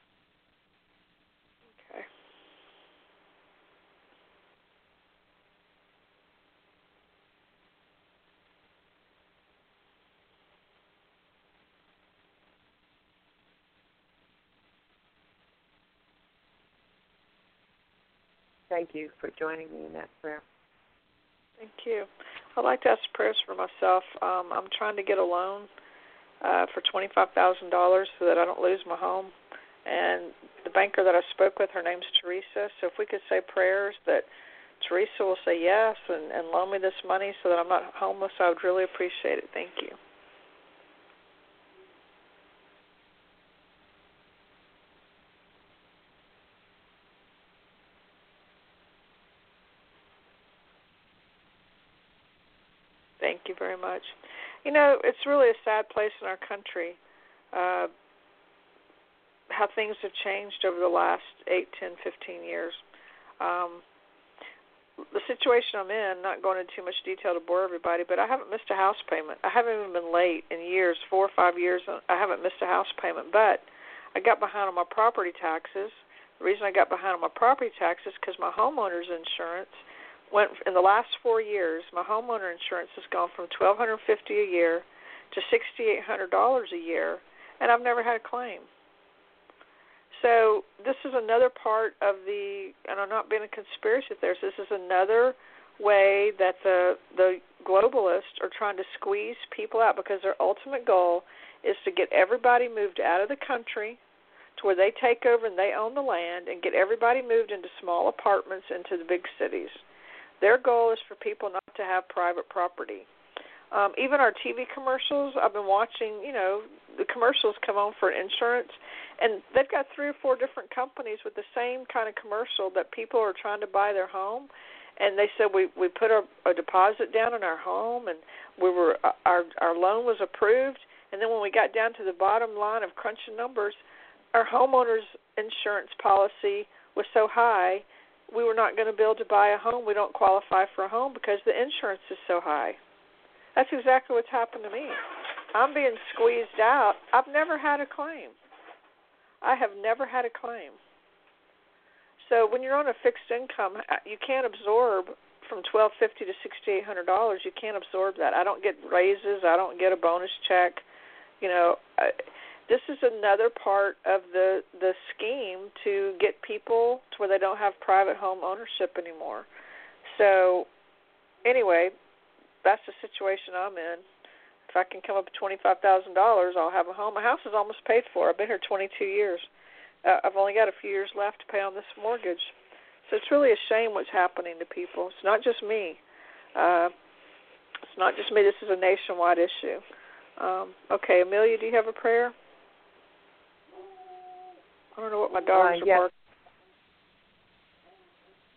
Okay. Thank you for joining me in that prayer. Thank you. I'd like to ask prayers for myself. I'm trying to get a loan for $25,000 so that I don't lose my home. And the banker that I spoke with, her name's Teresa. So if we could say prayers that Teresa will say yes and loan me this money so that I'm not homeless, I would really appreciate it. Thank you. Thank you very much. It's really a sad place in our country, how things have changed over the last 8, 10, 15 years. The situation I'm in, not going into too much detail to bore everybody, but I haven't missed a house payment. I haven't even been late in years, 4 or 5 years. I haven't missed a house payment, but I got behind on my property taxes. The reason I got behind on my property taxes is because my homeowner's insurance went, in the last 4 years, my homeowner insurance has gone from $1,250 a year to $6,800 a year, and I've never had a claim. So this is another part of and I'm not being a conspiracy theorist, this is another way that the globalists are trying to squeeze people out, because their ultimate goal is to get everybody moved out of the country to where they take over and they own the land and get everybody moved into small apartments into the big cities. Their goal is for people not to have private property. Even our TV commercials, I've been watching, the commercials come on for insurance, and they've got 3 or 4 different companies with the same kind of commercial that people are trying to buy their home. And they said we put a deposit down in our home, and our loan was approved. And then when we got down to the bottom line of crunching numbers, our homeowner's insurance policy was so high, we were not going to be able to buy a home. We don't qualify for a home because the insurance is so high. That's exactly what's happened to me. I'm being squeezed out. I've never had a claim. I have never had a claim. So when you're on a fixed income, you can't absorb from $1,250 to $6,800. You can't absorb that. I don't get raises. I don't get a bonus check. This is another part of the scheme to get people to where they don't have private home ownership anymore. So anyway, that's the situation I'm in. If I can come up with $25,000, I'll have a home. My house is almost paid for. I've been here 22 years. I've only got a few years left to pay on this mortgage. So it's really a shame what's happening to people. It's not just me. It's not just me. This is a nationwide issue. Okay, Amelia, do you have a prayer? I don't know what my dogs are barking.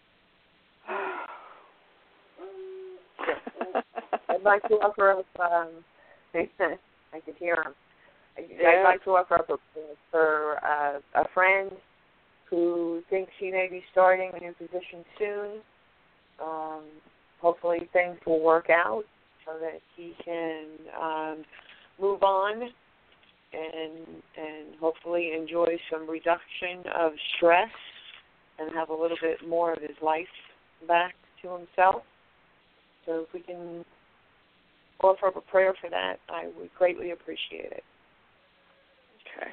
I'd like to offer up, I could hear him. Yeah. I'd like to offer up for a friend who thinks he may be starting a new position soon. Hopefully things will work out so that he can move on and hopefully enjoy some reduction of stress and have a little bit more of his life back to himself. So if we can offer up a prayer for that, I would greatly appreciate it. Okay.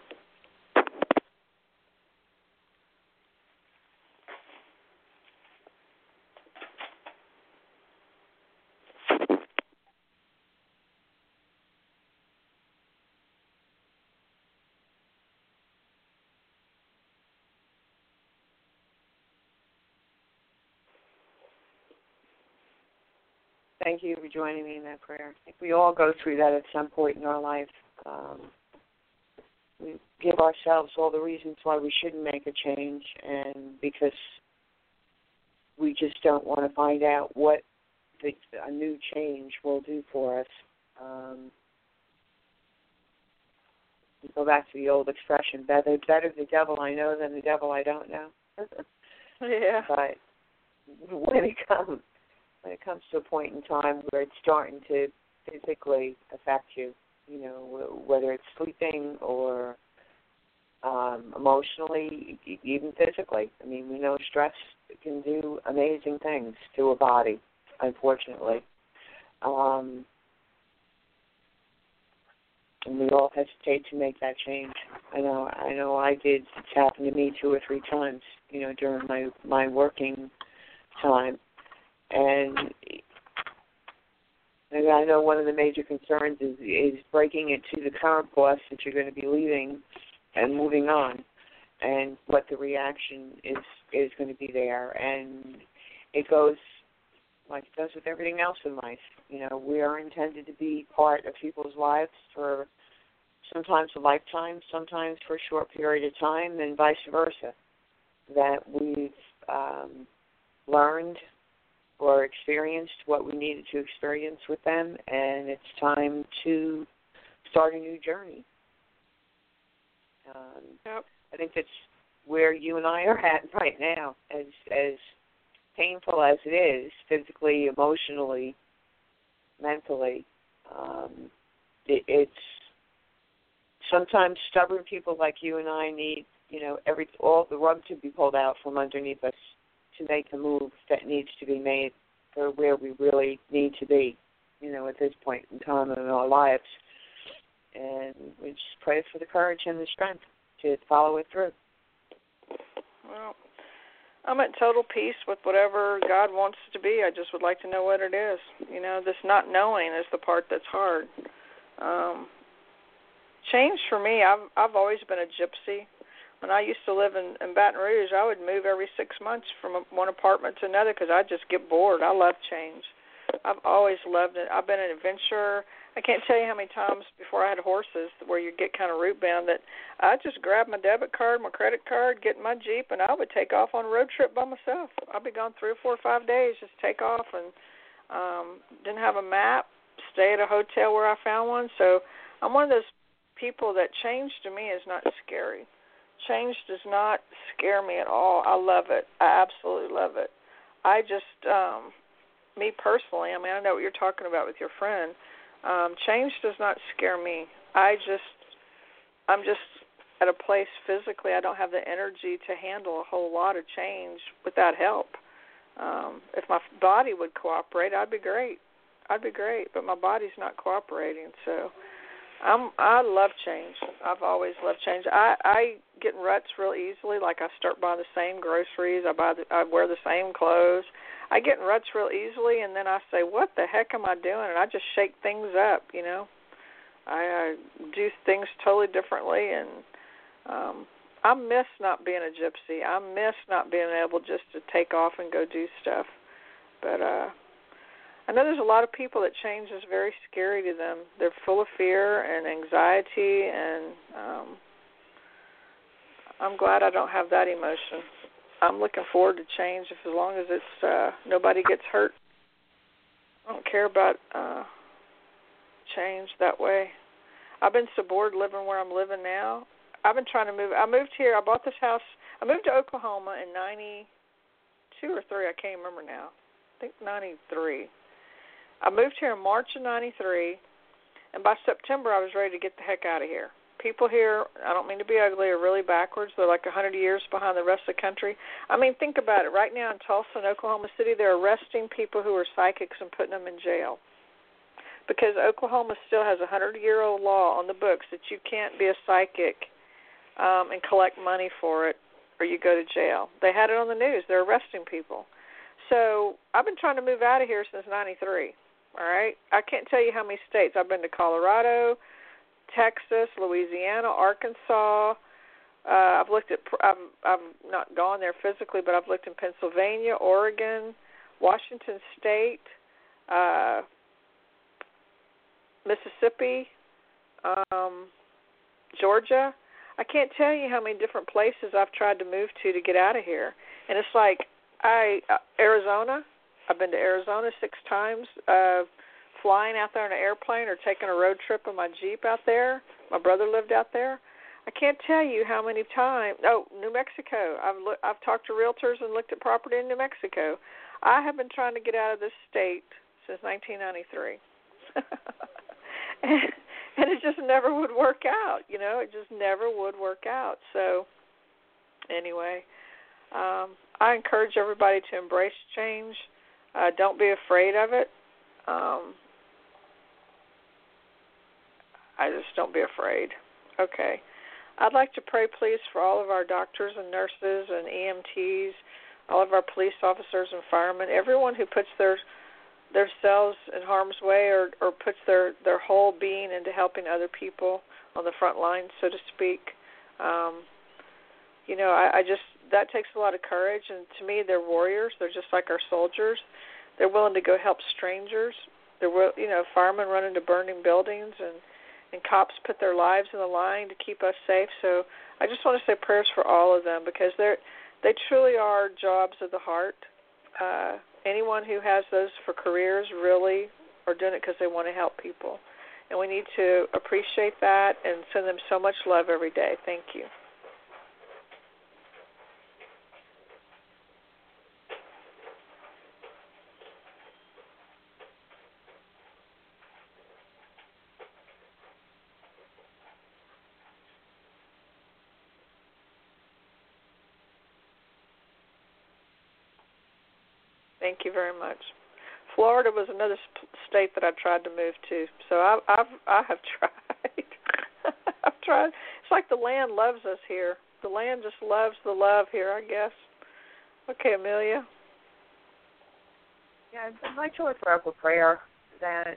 Thank you for joining me in that prayer. I think we all go through that at some point in our life. We give ourselves all the reasons why we shouldn't make a change, and because we just don't want to find out what a new change will do for us. We go back to the old expression, better the devil I know than the devil I don't know. Yeah. But when it comes to a point in time where it's starting to physically affect you, you know, whether it's sleeping or emotionally, even physically. I mean, we know stress can do amazing things to a body, unfortunately. And we all hesitate to make that change. I know I did. It's happened to me 2 or 3 times, you know, during my working time. And I know one of the major concerns is breaking it to the current boss that you're going to be leaving and moving on, and what the reaction is going to be there. And it goes like it does with everything else in life. You know, we are intended to be part of people's lives for sometimes a lifetime, sometimes for a short period of time, and vice versa. That we've learned or experienced what we needed to experience with them, and it's time to start a new journey. Yep. I think that's where you and I are at right now, as painful as it is, physically, emotionally, mentally. It's sometimes stubborn people like you and I need, you know, all the rug to be pulled out from underneath us to make a move that needs to be made for where we really need to be, you know, at this point in time in our lives. And we just pray for the courage and the strength to follow it through. Well, I'm at total peace with whatever God wants to be. I just would like to know what it is. You know, this not knowing is the part that's hard. Change for me, I've always been a gypsy. When I used to live in Baton Rouge, I would move every 6 months from one apartment to another because I'd just get bored. I love change. I've always loved it. I've been an adventurer. I can't tell you how many times before I had horses where you get kind of route bound that I just grab my debit card, my credit card, get in my Jeep, and I would take off on a road trip by myself. I'd be gone 3 or 4 or 5 days, just take off, and didn't have a map, stay at a hotel where I found one. So I'm one of those people that change to me is not scary. Change does not scare me at all. I love it. I absolutely love it. I just, me personally, I mean, I know what you're talking about with your friend. Change does not scare me. I'm just at a place physically I don't have the energy to handle a whole lot of change without help. If my body would cooperate, I'd be great. But my body's not cooperating, so I love change. I've always loved change. I get in ruts real easily. Like I start buying the same groceries. I wear the same clothes. I get in ruts real easily, and then I say, "What the heck am I doing?" And I just shake things up. You know, I do things totally differently, and I miss not being a gypsy. I miss not being able just to take off and go do stuff. But I know there's a lot of people that change is very scary to them. They're full of fear and anxiety, and I'm glad I don't have that emotion. I'm looking forward to change as long as it's nobody gets hurt. I don't care about change that way. I've been so bored living where I'm living now. I've been trying to move. I moved here. I bought this house. I moved to Oklahoma in 92 or 3. I can't remember now. I think 93. I moved here in March of 93, and by September I was ready to get the heck out of here. People here, I don't mean to be ugly, are really backwards. They're like 100 years behind the rest of the country. I mean, think about it. Right now in Tulsa and Oklahoma City, they're arresting people who are psychics and putting them in jail. Because Oklahoma still has a 100-year-old law on the books that you can't be a psychic and collect money for it, or you go to jail. They had it on the news. They're arresting people. So I've been trying to move out of here since 93, all right? I can't tell you how many states. I've been to Colorado, Texas, Louisiana, Arkansas. I've not gone there physically, but I've looked in Pennsylvania, Oregon, Washington State, Mississippi, Georgia. I can't tell you how many different places I've tried to move to get out of here. And it's like Arizona. I've been to Arizona 6 times, flying out there in an airplane or taking a road trip in my Jeep out there. My brother lived out there. I can't tell you how many times. Oh, New Mexico. I've talked to realtors and looked at property in New Mexico. I have been trying to get out of this state since 1993. And it just never would work out, you know. It just never would work out. So, anyway, I encourage everybody to embrace change. Don't be afraid of it. I just don't be afraid. Okay. I'd like to pray, please, for all of our doctors and nurses and EMTs, all of our police officers and firemen, everyone who puts themselves in harm's way or puts their whole being into helping other people on the front lines, so to speak. You know, I just, that takes a lot of courage, and to me, they're warriors. They're just like our soldiers. They're willing to go help strangers. Firemen run into burning buildings, and cops put their lives in the line to keep us safe. So I just want to say prayers for all of them, because they truly are jobs of the heart. Anyone who has those for careers really are doing it because they want to help people. And we need to appreciate that and send them so much love every day. Thank you. Thank you very much. Florida was another state that I tried to move to, so I have tried. I've tried. It's like the land loves us here. The land just loves the love here, I guess. Okay, Amelia. Yeah, I'd like to offer up a prayer that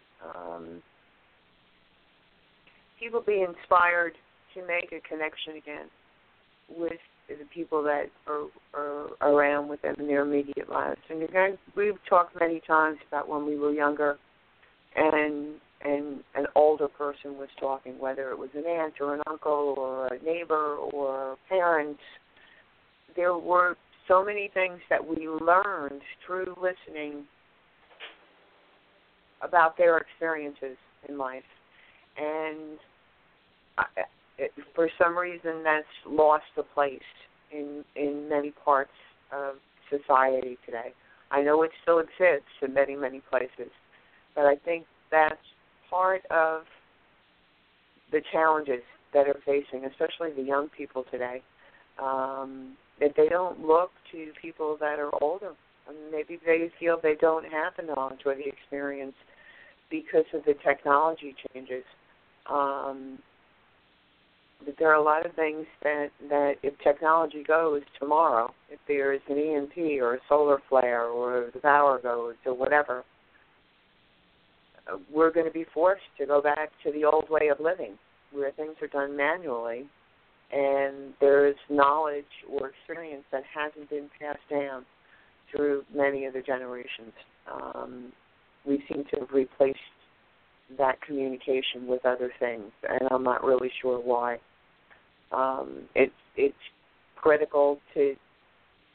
people be inspired to make a connection again with the people that are around with them in their immediate lives. And again, we've talked many times about when we were younger and an older person was talking, whether it was an aunt or an uncle or a neighbor or parents. There were so many things that we learned through listening about their experiences in life. And for some reason, that's lost a place in many parts of society today. I know it still exists in many, many places, but I think that's part of the challenges that are facing, especially the young people today, that they don't look to people that are older. I mean, maybe they feel they don't have the knowledge or the experience because of the technology changes. But there are a lot of things that if technology goes tomorrow, if there's an EMP or a solar flare or the power goes or whatever, we're going to be forced to go back to the old way of living where things are done manually and there's knowledge or experience that hasn't been passed down through many of the generations. We seem to have replaced that communication with other things, and I'm not really sure why. It's critical to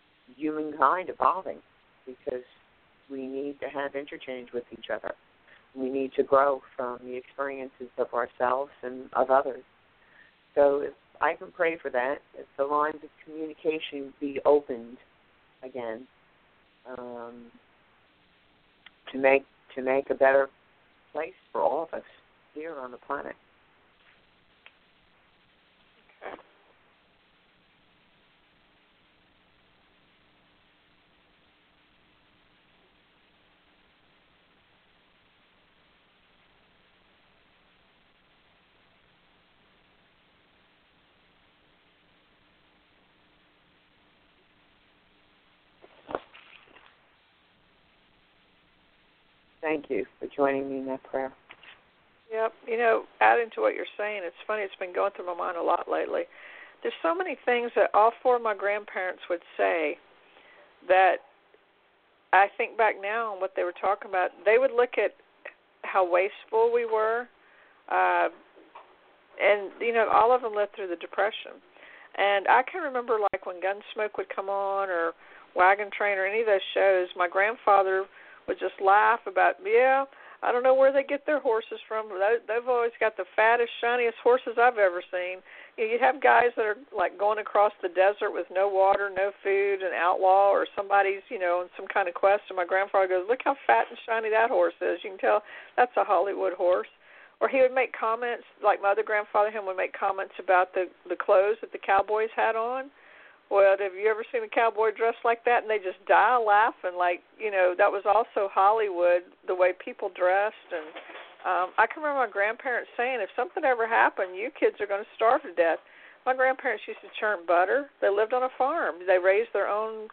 humankind evolving because we need to have interchange with each other. We need to grow from the experiences of ourselves and of others. So if I can pray for that, if the lines of communication be opened again, to make a better place for all of us here on the planet. Okay. Thank you for joining me in that prayer. Yep. You know, adding to what you're saying, it's funny, it's been going through my mind a lot lately. There's so many things that all four of my grandparents would say that I think back now on what they were talking about. They would look at how wasteful we were. And, you know, all of them lived through the Depression. And I can remember, like, when Gunsmoke would come on or Wagon Train or any of those shows, my grandfather would just laugh about, yeah, I don't know where they get their horses from. They've always got the fattest, shiniest horses I've ever seen. You know, you'd have guys that are, like, going across the desert with no water, no food, an outlaw, or somebody's, you know, on some kind of quest, and my grandfather goes, look how fat and shiny that horse is. You can tell that's a Hollywood horse. Or he would make comments, like my other grandfather, him would make comments about the clothes that the cowboys had on. Well, have you ever seen a cowboy dressed like that? And they just die laughing, like, you know, that was also Hollywood, the way people dressed. And I can remember my grandparents saying, if something ever happened, you kids are going to starve to death. My grandparents used to churn butter. They lived on a farm. They raised their own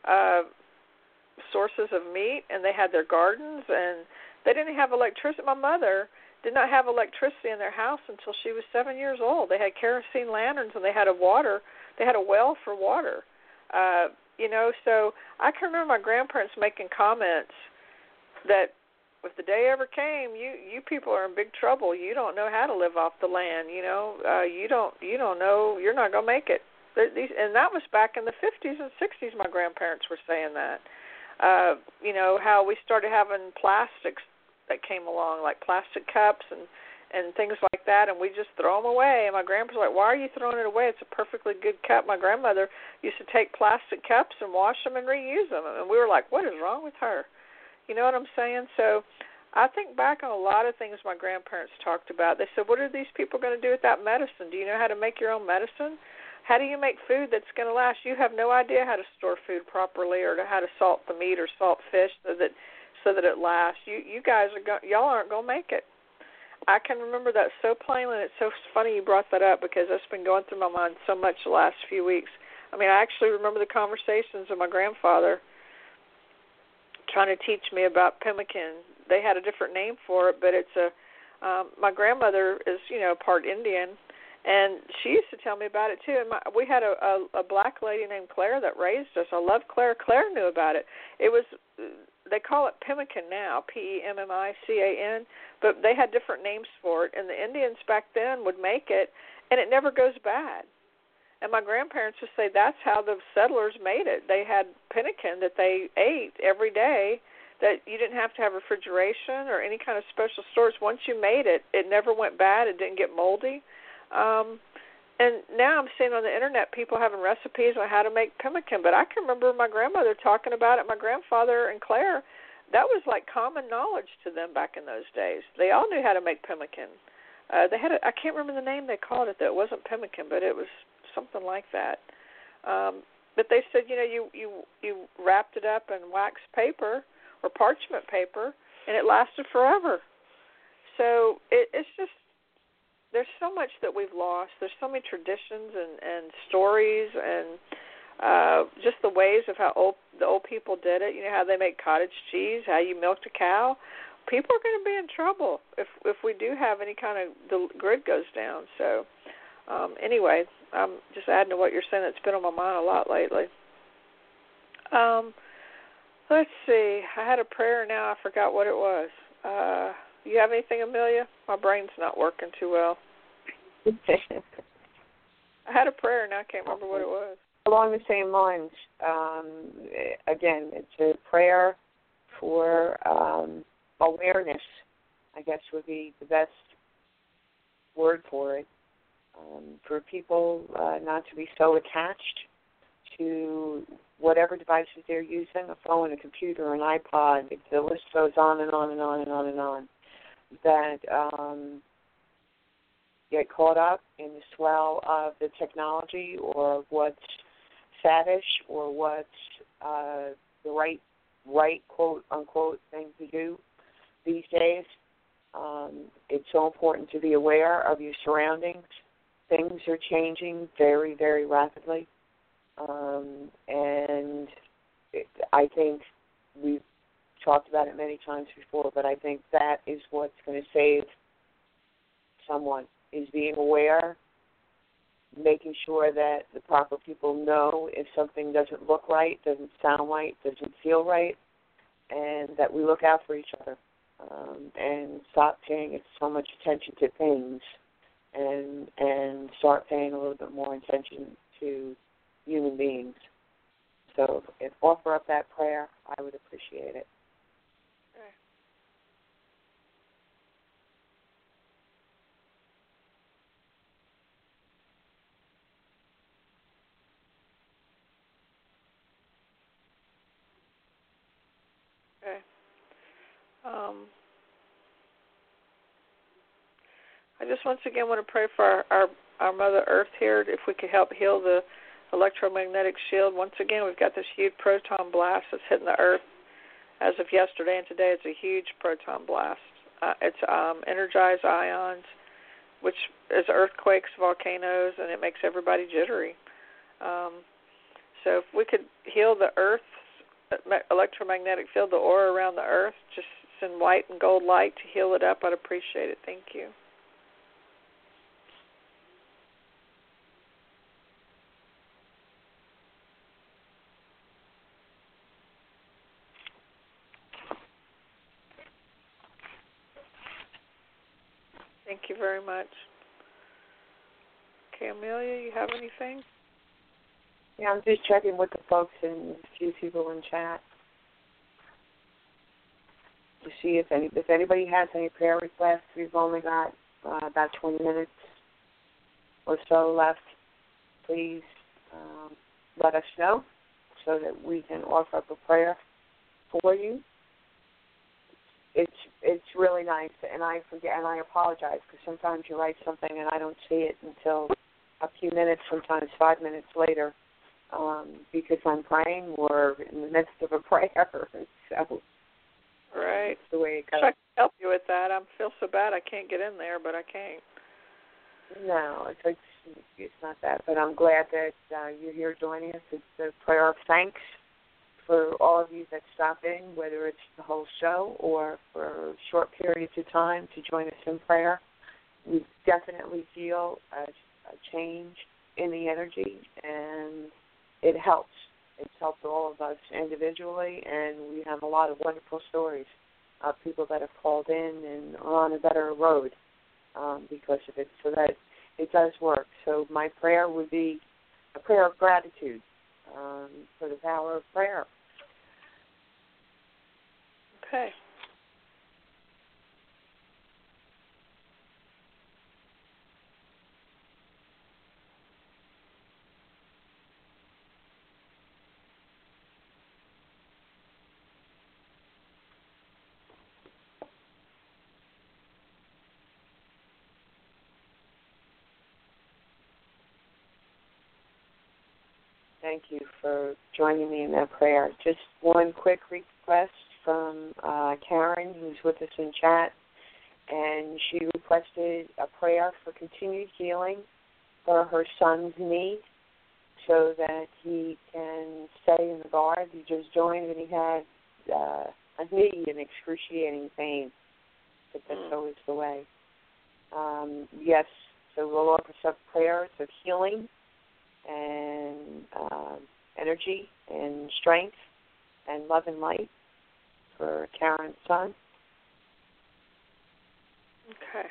sources of meat, and they had their gardens, and they didn't have electricity. My mother did not have electricity in their house until she was 7 years old. They had kerosene lanterns, and they had a well for water. You know, so I can remember my grandparents making comments that if the day ever came, you people are in big trouble. You don't know how to live off the land. You know, you don't know. You're not gonna make it. And that was back in the 50s and 60s. My grandparents were saying that. You know, how we started having plastics that came along, like plastic cups and things like that, and we just throw them away. And my grandpa's like, why are you throwing it away? It's a perfectly good cup. My grandmother used to take plastic cups and wash them and reuse them. And we were like, what is wrong with her? You know what I'm saying? So I think back on a lot of things my grandparents talked about. They said, what are these people going to do with that medicine? Do you know how to make your own medicine? How do you make food that's going to last? You have no idea how to store food properly or how to salt the meat or salt fish so that it lasts. You guys y'all aren't going to make it. I can remember that so plainly, and it's so funny you brought that up because that's been going through my mind so much the last few weeks. I mean, I actually remember the conversations of my grandfather trying to teach me about pemmican. They had a different name for it, but it's my grandmother is, you know, part Indian, and she used to tell me about it too. And we had a black lady named Claire that raised us. I love Claire. Claire knew about it. It was, they call it pemmican now, Pemmican, but they had different names for it. And the Indians back then would make it, and it never goes bad. And my grandparents would say that's how the settlers made it. They had pemmican that they ate every day, that you didn't have to have refrigeration or any kind of special storage. Once you made it, it never went bad. It didn't get moldy. And now I'm seeing on the Internet people having recipes on how to make pemmican. But I can remember my grandmother talking about it, my grandfather and Claire. That was like common knowledge to them back in those days. They all knew how to make pemmican. They had I can't remember the name they called it, though. It wasn't pemmican, but it was something like that. But they said, you know, you wrapped it up in wax paper or parchment paper, and it lasted forever. So it's just, there's so much that we've lost. There's so many traditions and stories and just the ways of how the old people did it. You know, how they make cottage cheese, how you milked a cow. People are going to be in trouble if we do have any kind of, the grid goes down. So anyway, I'm just adding to what you're saying. That's been on my mind a lot lately. Let's see. I had a prayer now. I forgot what it was. You have anything, Amelia? My brain's not working too well. I had a prayer, now I can't remember what it was. Along the same lines, again, it's a prayer for awareness I guess would be the best word for it. For people not to be so attached to whatever devices they're using, a phone, a computer, an iPod, the list goes on and on and on and on and on, that get caught up in the swell of the technology or what's faddish or what's the right quote-unquote thing to do these days. It's so important to be aware of your surroundings. Things are changing very, very rapidly. And I think we've talked about it many times before, but I think that is what's going to save someone, is being aware, making sure that the proper people know if something doesn't look right, doesn't sound right, doesn't feel right, and that we look out for each other and stop paying so much attention to things and start paying a little bit more attention to human beings. So if offer up that prayer, I would appreciate it. Okay. I just once again want to pray for our Mother Earth here, if we could help heal the electromagnetic shield. Once again, we've got this huge proton blast that's hitting the Earth as of yesterday, and today it's a huge proton blast. It's energized ions, which is earthquakes, volcanoes, and it makes everybody jittery. So if we could heal the Earth's electromagnetic field, the aura around the Earth, just send white and gold light to heal it up, I'd appreciate it. Thank you. Thank you very much. Okay, Amelia, you have anything? Yeah, I'm just checking with the folks and a few people in chat to see if anybody has any prayer requests. We've only got about 20 minutes or so left. Please let us know so that we can offer up a prayer for you. It's really nice, and I forget, and I apologize because sometimes you write something and I don't see it until a few minutes, sometimes 5 minutes later, because I'm praying or in the midst of a prayer. So right, that's the way it goes. I can help you with that. I feel so bad I can't get in there, but I can't. No, it's not that, but I'm glad that you're here joining us. It's a prayer of thanks for all of you that stop in, whether it's the whole show or for short periods of time to join us in prayer. We definitely feel a change in the energy, and it helps. It's helped all of us individually, and we have a lot of wonderful stories of people that have called in and are on a better road because of it, so that it does work. So my prayer would be a prayer of gratitude for the power of prayer. Okay. Thank you for joining me in that prayer. Just one quick request from Karen, who's with us in chat, and she requested a prayer for continued healing for her son's knee so that he can stay in the guard. He just joined and he had a knee in excruciating pain, but that's always the way. Yes, so we'll offer some prayers of healing and energy and strength and love and light for Karen's son. Okay.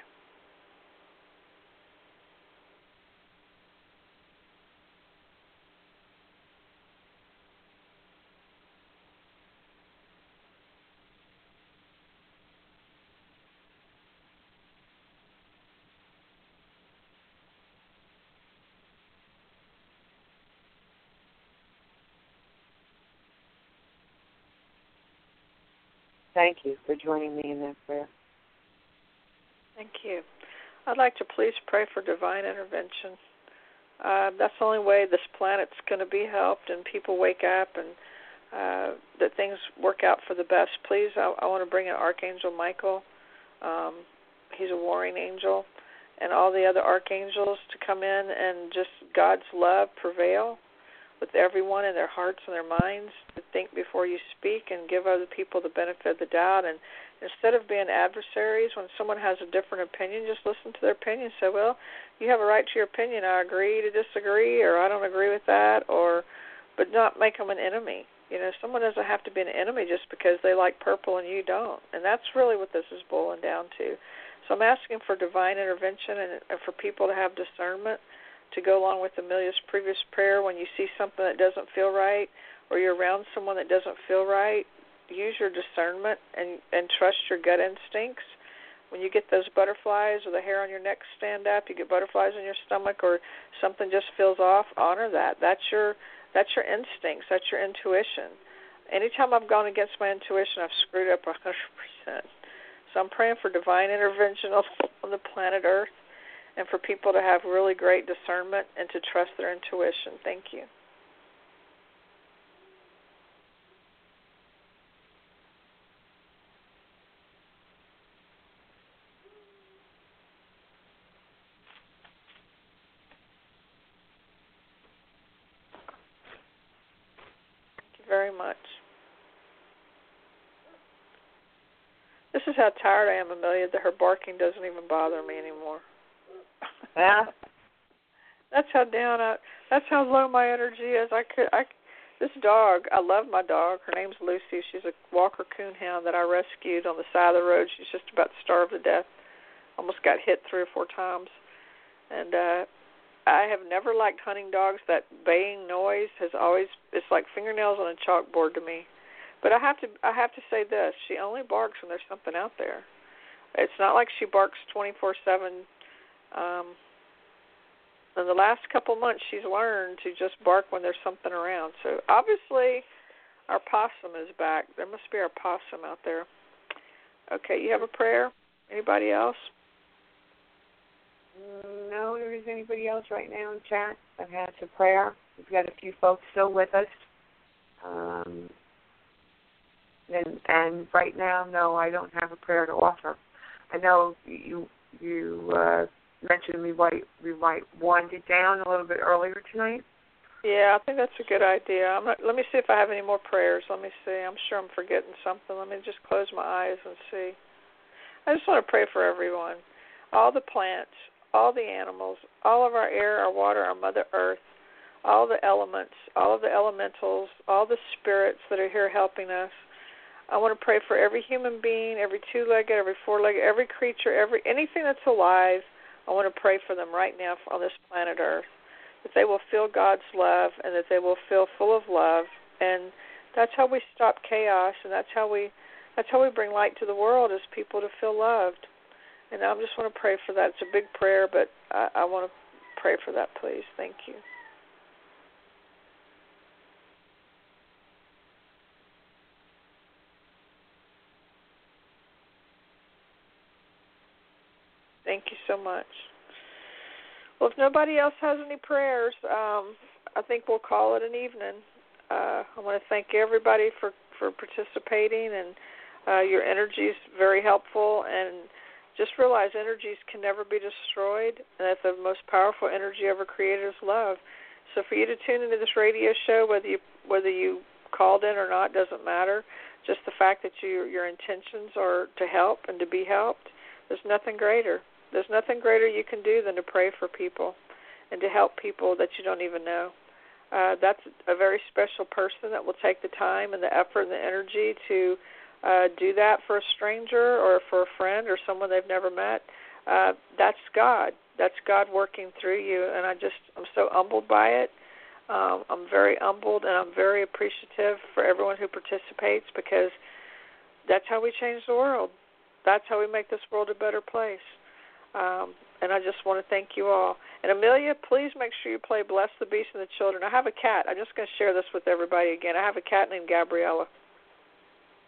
thank you for joining me in that prayer. Thank you. I'd like to please pray for divine intervention. That's the only way this planet's going to be helped and people wake up and that things work out for the best. Please, I want to bring in Archangel Michael. He's a warring angel, and all the other archangels to come in and just God's love prevail with everyone in their hearts and their minds, to think before you speak and give other people the benefit of the doubt. And instead of being adversaries, when someone has a different opinion, just listen to their opinion. Say, well, you have a right to your opinion. I agree to disagree, or I don't agree with that, but not make them an enemy. You know, someone doesn't have to be an enemy just because they like purple and you don't. And that's really what this is boiling down to. So I'm asking for divine intervention and for people to have discernment to go along with Amelia's previous prayer. When you see something that doesn't feel right, or you're around someone that doesn't feel right, use your discernment and trust your gut instincts. When you get those butterflies or the hair on your neck stand up, you get butterflies in your stomach, or something just feels off, honor that. That's your instincts. That's your intuition. Anytime I've gone against my intuition, I've screwed up 100%. So I'm praying for divine intervention on the planet Earth, and for people to have really great discernment and to trust their intuition. Thank you. Thank you very much. This is how tired I am, Amelia, that her barking doesn't even bother me anymore. Yeah. That's how low my energy is. This dog, I love my dog. Her name's Lucy. She's a Walker Coonhound that I rescued on the side of the road. She's just about to starve to death. Almost got hit 3 or 4 times. And I have never liked hunting dogs. That baying noise it's like fingernails on a chalkboard to me. But I have to say this. She only barks when there's something out there. It's not like she barks 24/7. In the last couple months, she's learned to just bark when there's something around. So obviously, our possum is back. There must be our possum out there. Okay, you have a prayer? Anybody else? No, there isn't anybody else right now in chat that has a prayer. We've got a few folks still with us. And right now, no, I don't have a prayer to offer. I know you mentioned we might wind it down a little bit earlier tonight. Yeah, I think that's a good idea. Let me see if I have any more prayers. Let me see. I'm sure I'm forgetting something. Let me just close my eyes and see. I just want to pray for everyone, all the plants, all the animals, all of our air, our water, our Mother Earth, all the elements, all of the elementals, all the spirits that are here helping us. I want to pray for every human being, every 2-legged, every 4-legged, every creature, anything that's alive. I want to pray for them right now on this planet Earth, that they will feel God's love and that they will feel full of love. And that's how we stop chaos, and that's how we bring light to the world, is people to feel loved. And I just want to pray for that. It's a big prayer, but I want to pray for that, please. Thank you. Thank you so much. Well, if nobody else has any prayers, I think we'll call it an evening. I want to thank everybody for participating, and your energy is very helpful. And just realize energies can never be destroyed, and that the most powerful energy ever created is love. So for you to tune into this radio show, whether you called in or not, doesn't matter. Just the fact that your intentions are to help and to be helped, there's nothing greater. There's nothing greater you can do than to pray for people and to help people that you don't even know. That's a very special person that will take the time and the effort and the energy to do that for a stranger or for a friend or someone they've never met. That's God. That's God working through you, and I'm so humbled by it. I'm very humbled, and I'm very appreciative for everyone who participates, because that's how we change the world. That's how we make this world a better place. And I just want to thank you all. And Amelia, please make sure you play Bless the Beast and the Children. I have a cat. I'm just going to share this with everybody again. I have a cat named Gabriella.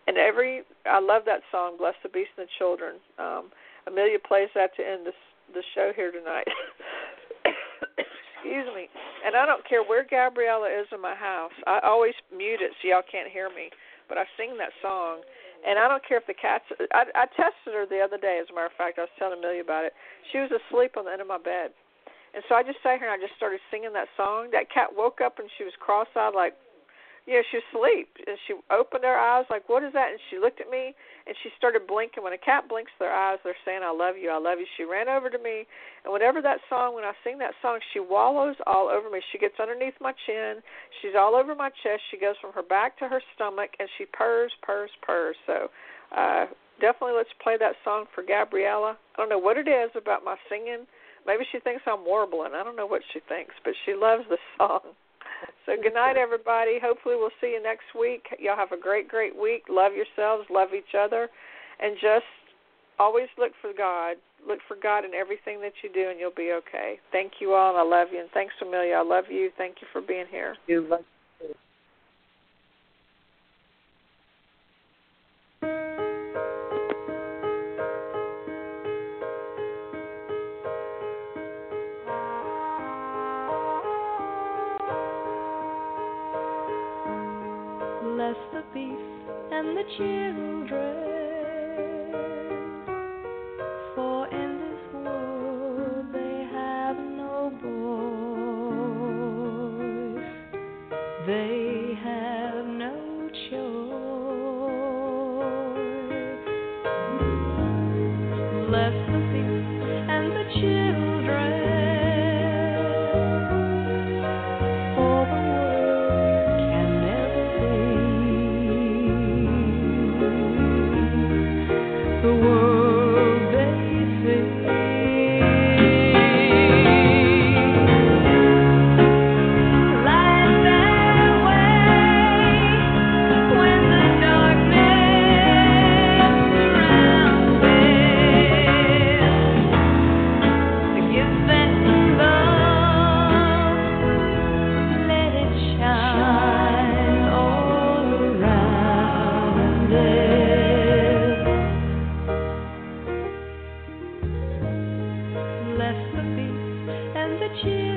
And I love that song, Bless the Beast and the Children. Amelia plays that to end the show here tonight. Excuse me. And I don't care where Gabriella is in my house. I always mute it so y'all can't hear me. But I sing that song. And I don't care if the cat's... I tested her the other day, as a matter of fact. I was telling Amelia about it. She was asleep on the end of my bed. And so I just sat here and I just started singing that song. That cat woke up and she was cross-eyed like, she was asleep. And she opened her eyes like, what is that? And she looked at me and she started blinking. When a cat blinks their eyes, they're saying, I love you, I love you. She ran over to me. And whenever that song, when I sing that song, she wallows all over me. She gets underneath my chin. She's all over my chest. She goes from her back to her stomach, and she purrs, purrs, purrs. So definitely let's play that song for Gabriella. I don't know what it is about my singing. Maybe she thinks I'm warbling. I don't know what she thinks, but she loves the song. So good night, everybody. Hopefully we'll see you next week. Y'all have a great, great week. Love yourselves. Love each other. And just always look for God. Look for God in everything that you do, and you'll be okay. Thank you all, and I love you. And thanks, Amelia. I love you. Thank you for being here. You love you. Bless the beast and the children, for in this world they have no voice, they have no choice. Bless the beast and the children, for the world can never the world they see. Light their way when the darkness surrounds them. Give them love, let it shine all around them. Bless the beast and the children.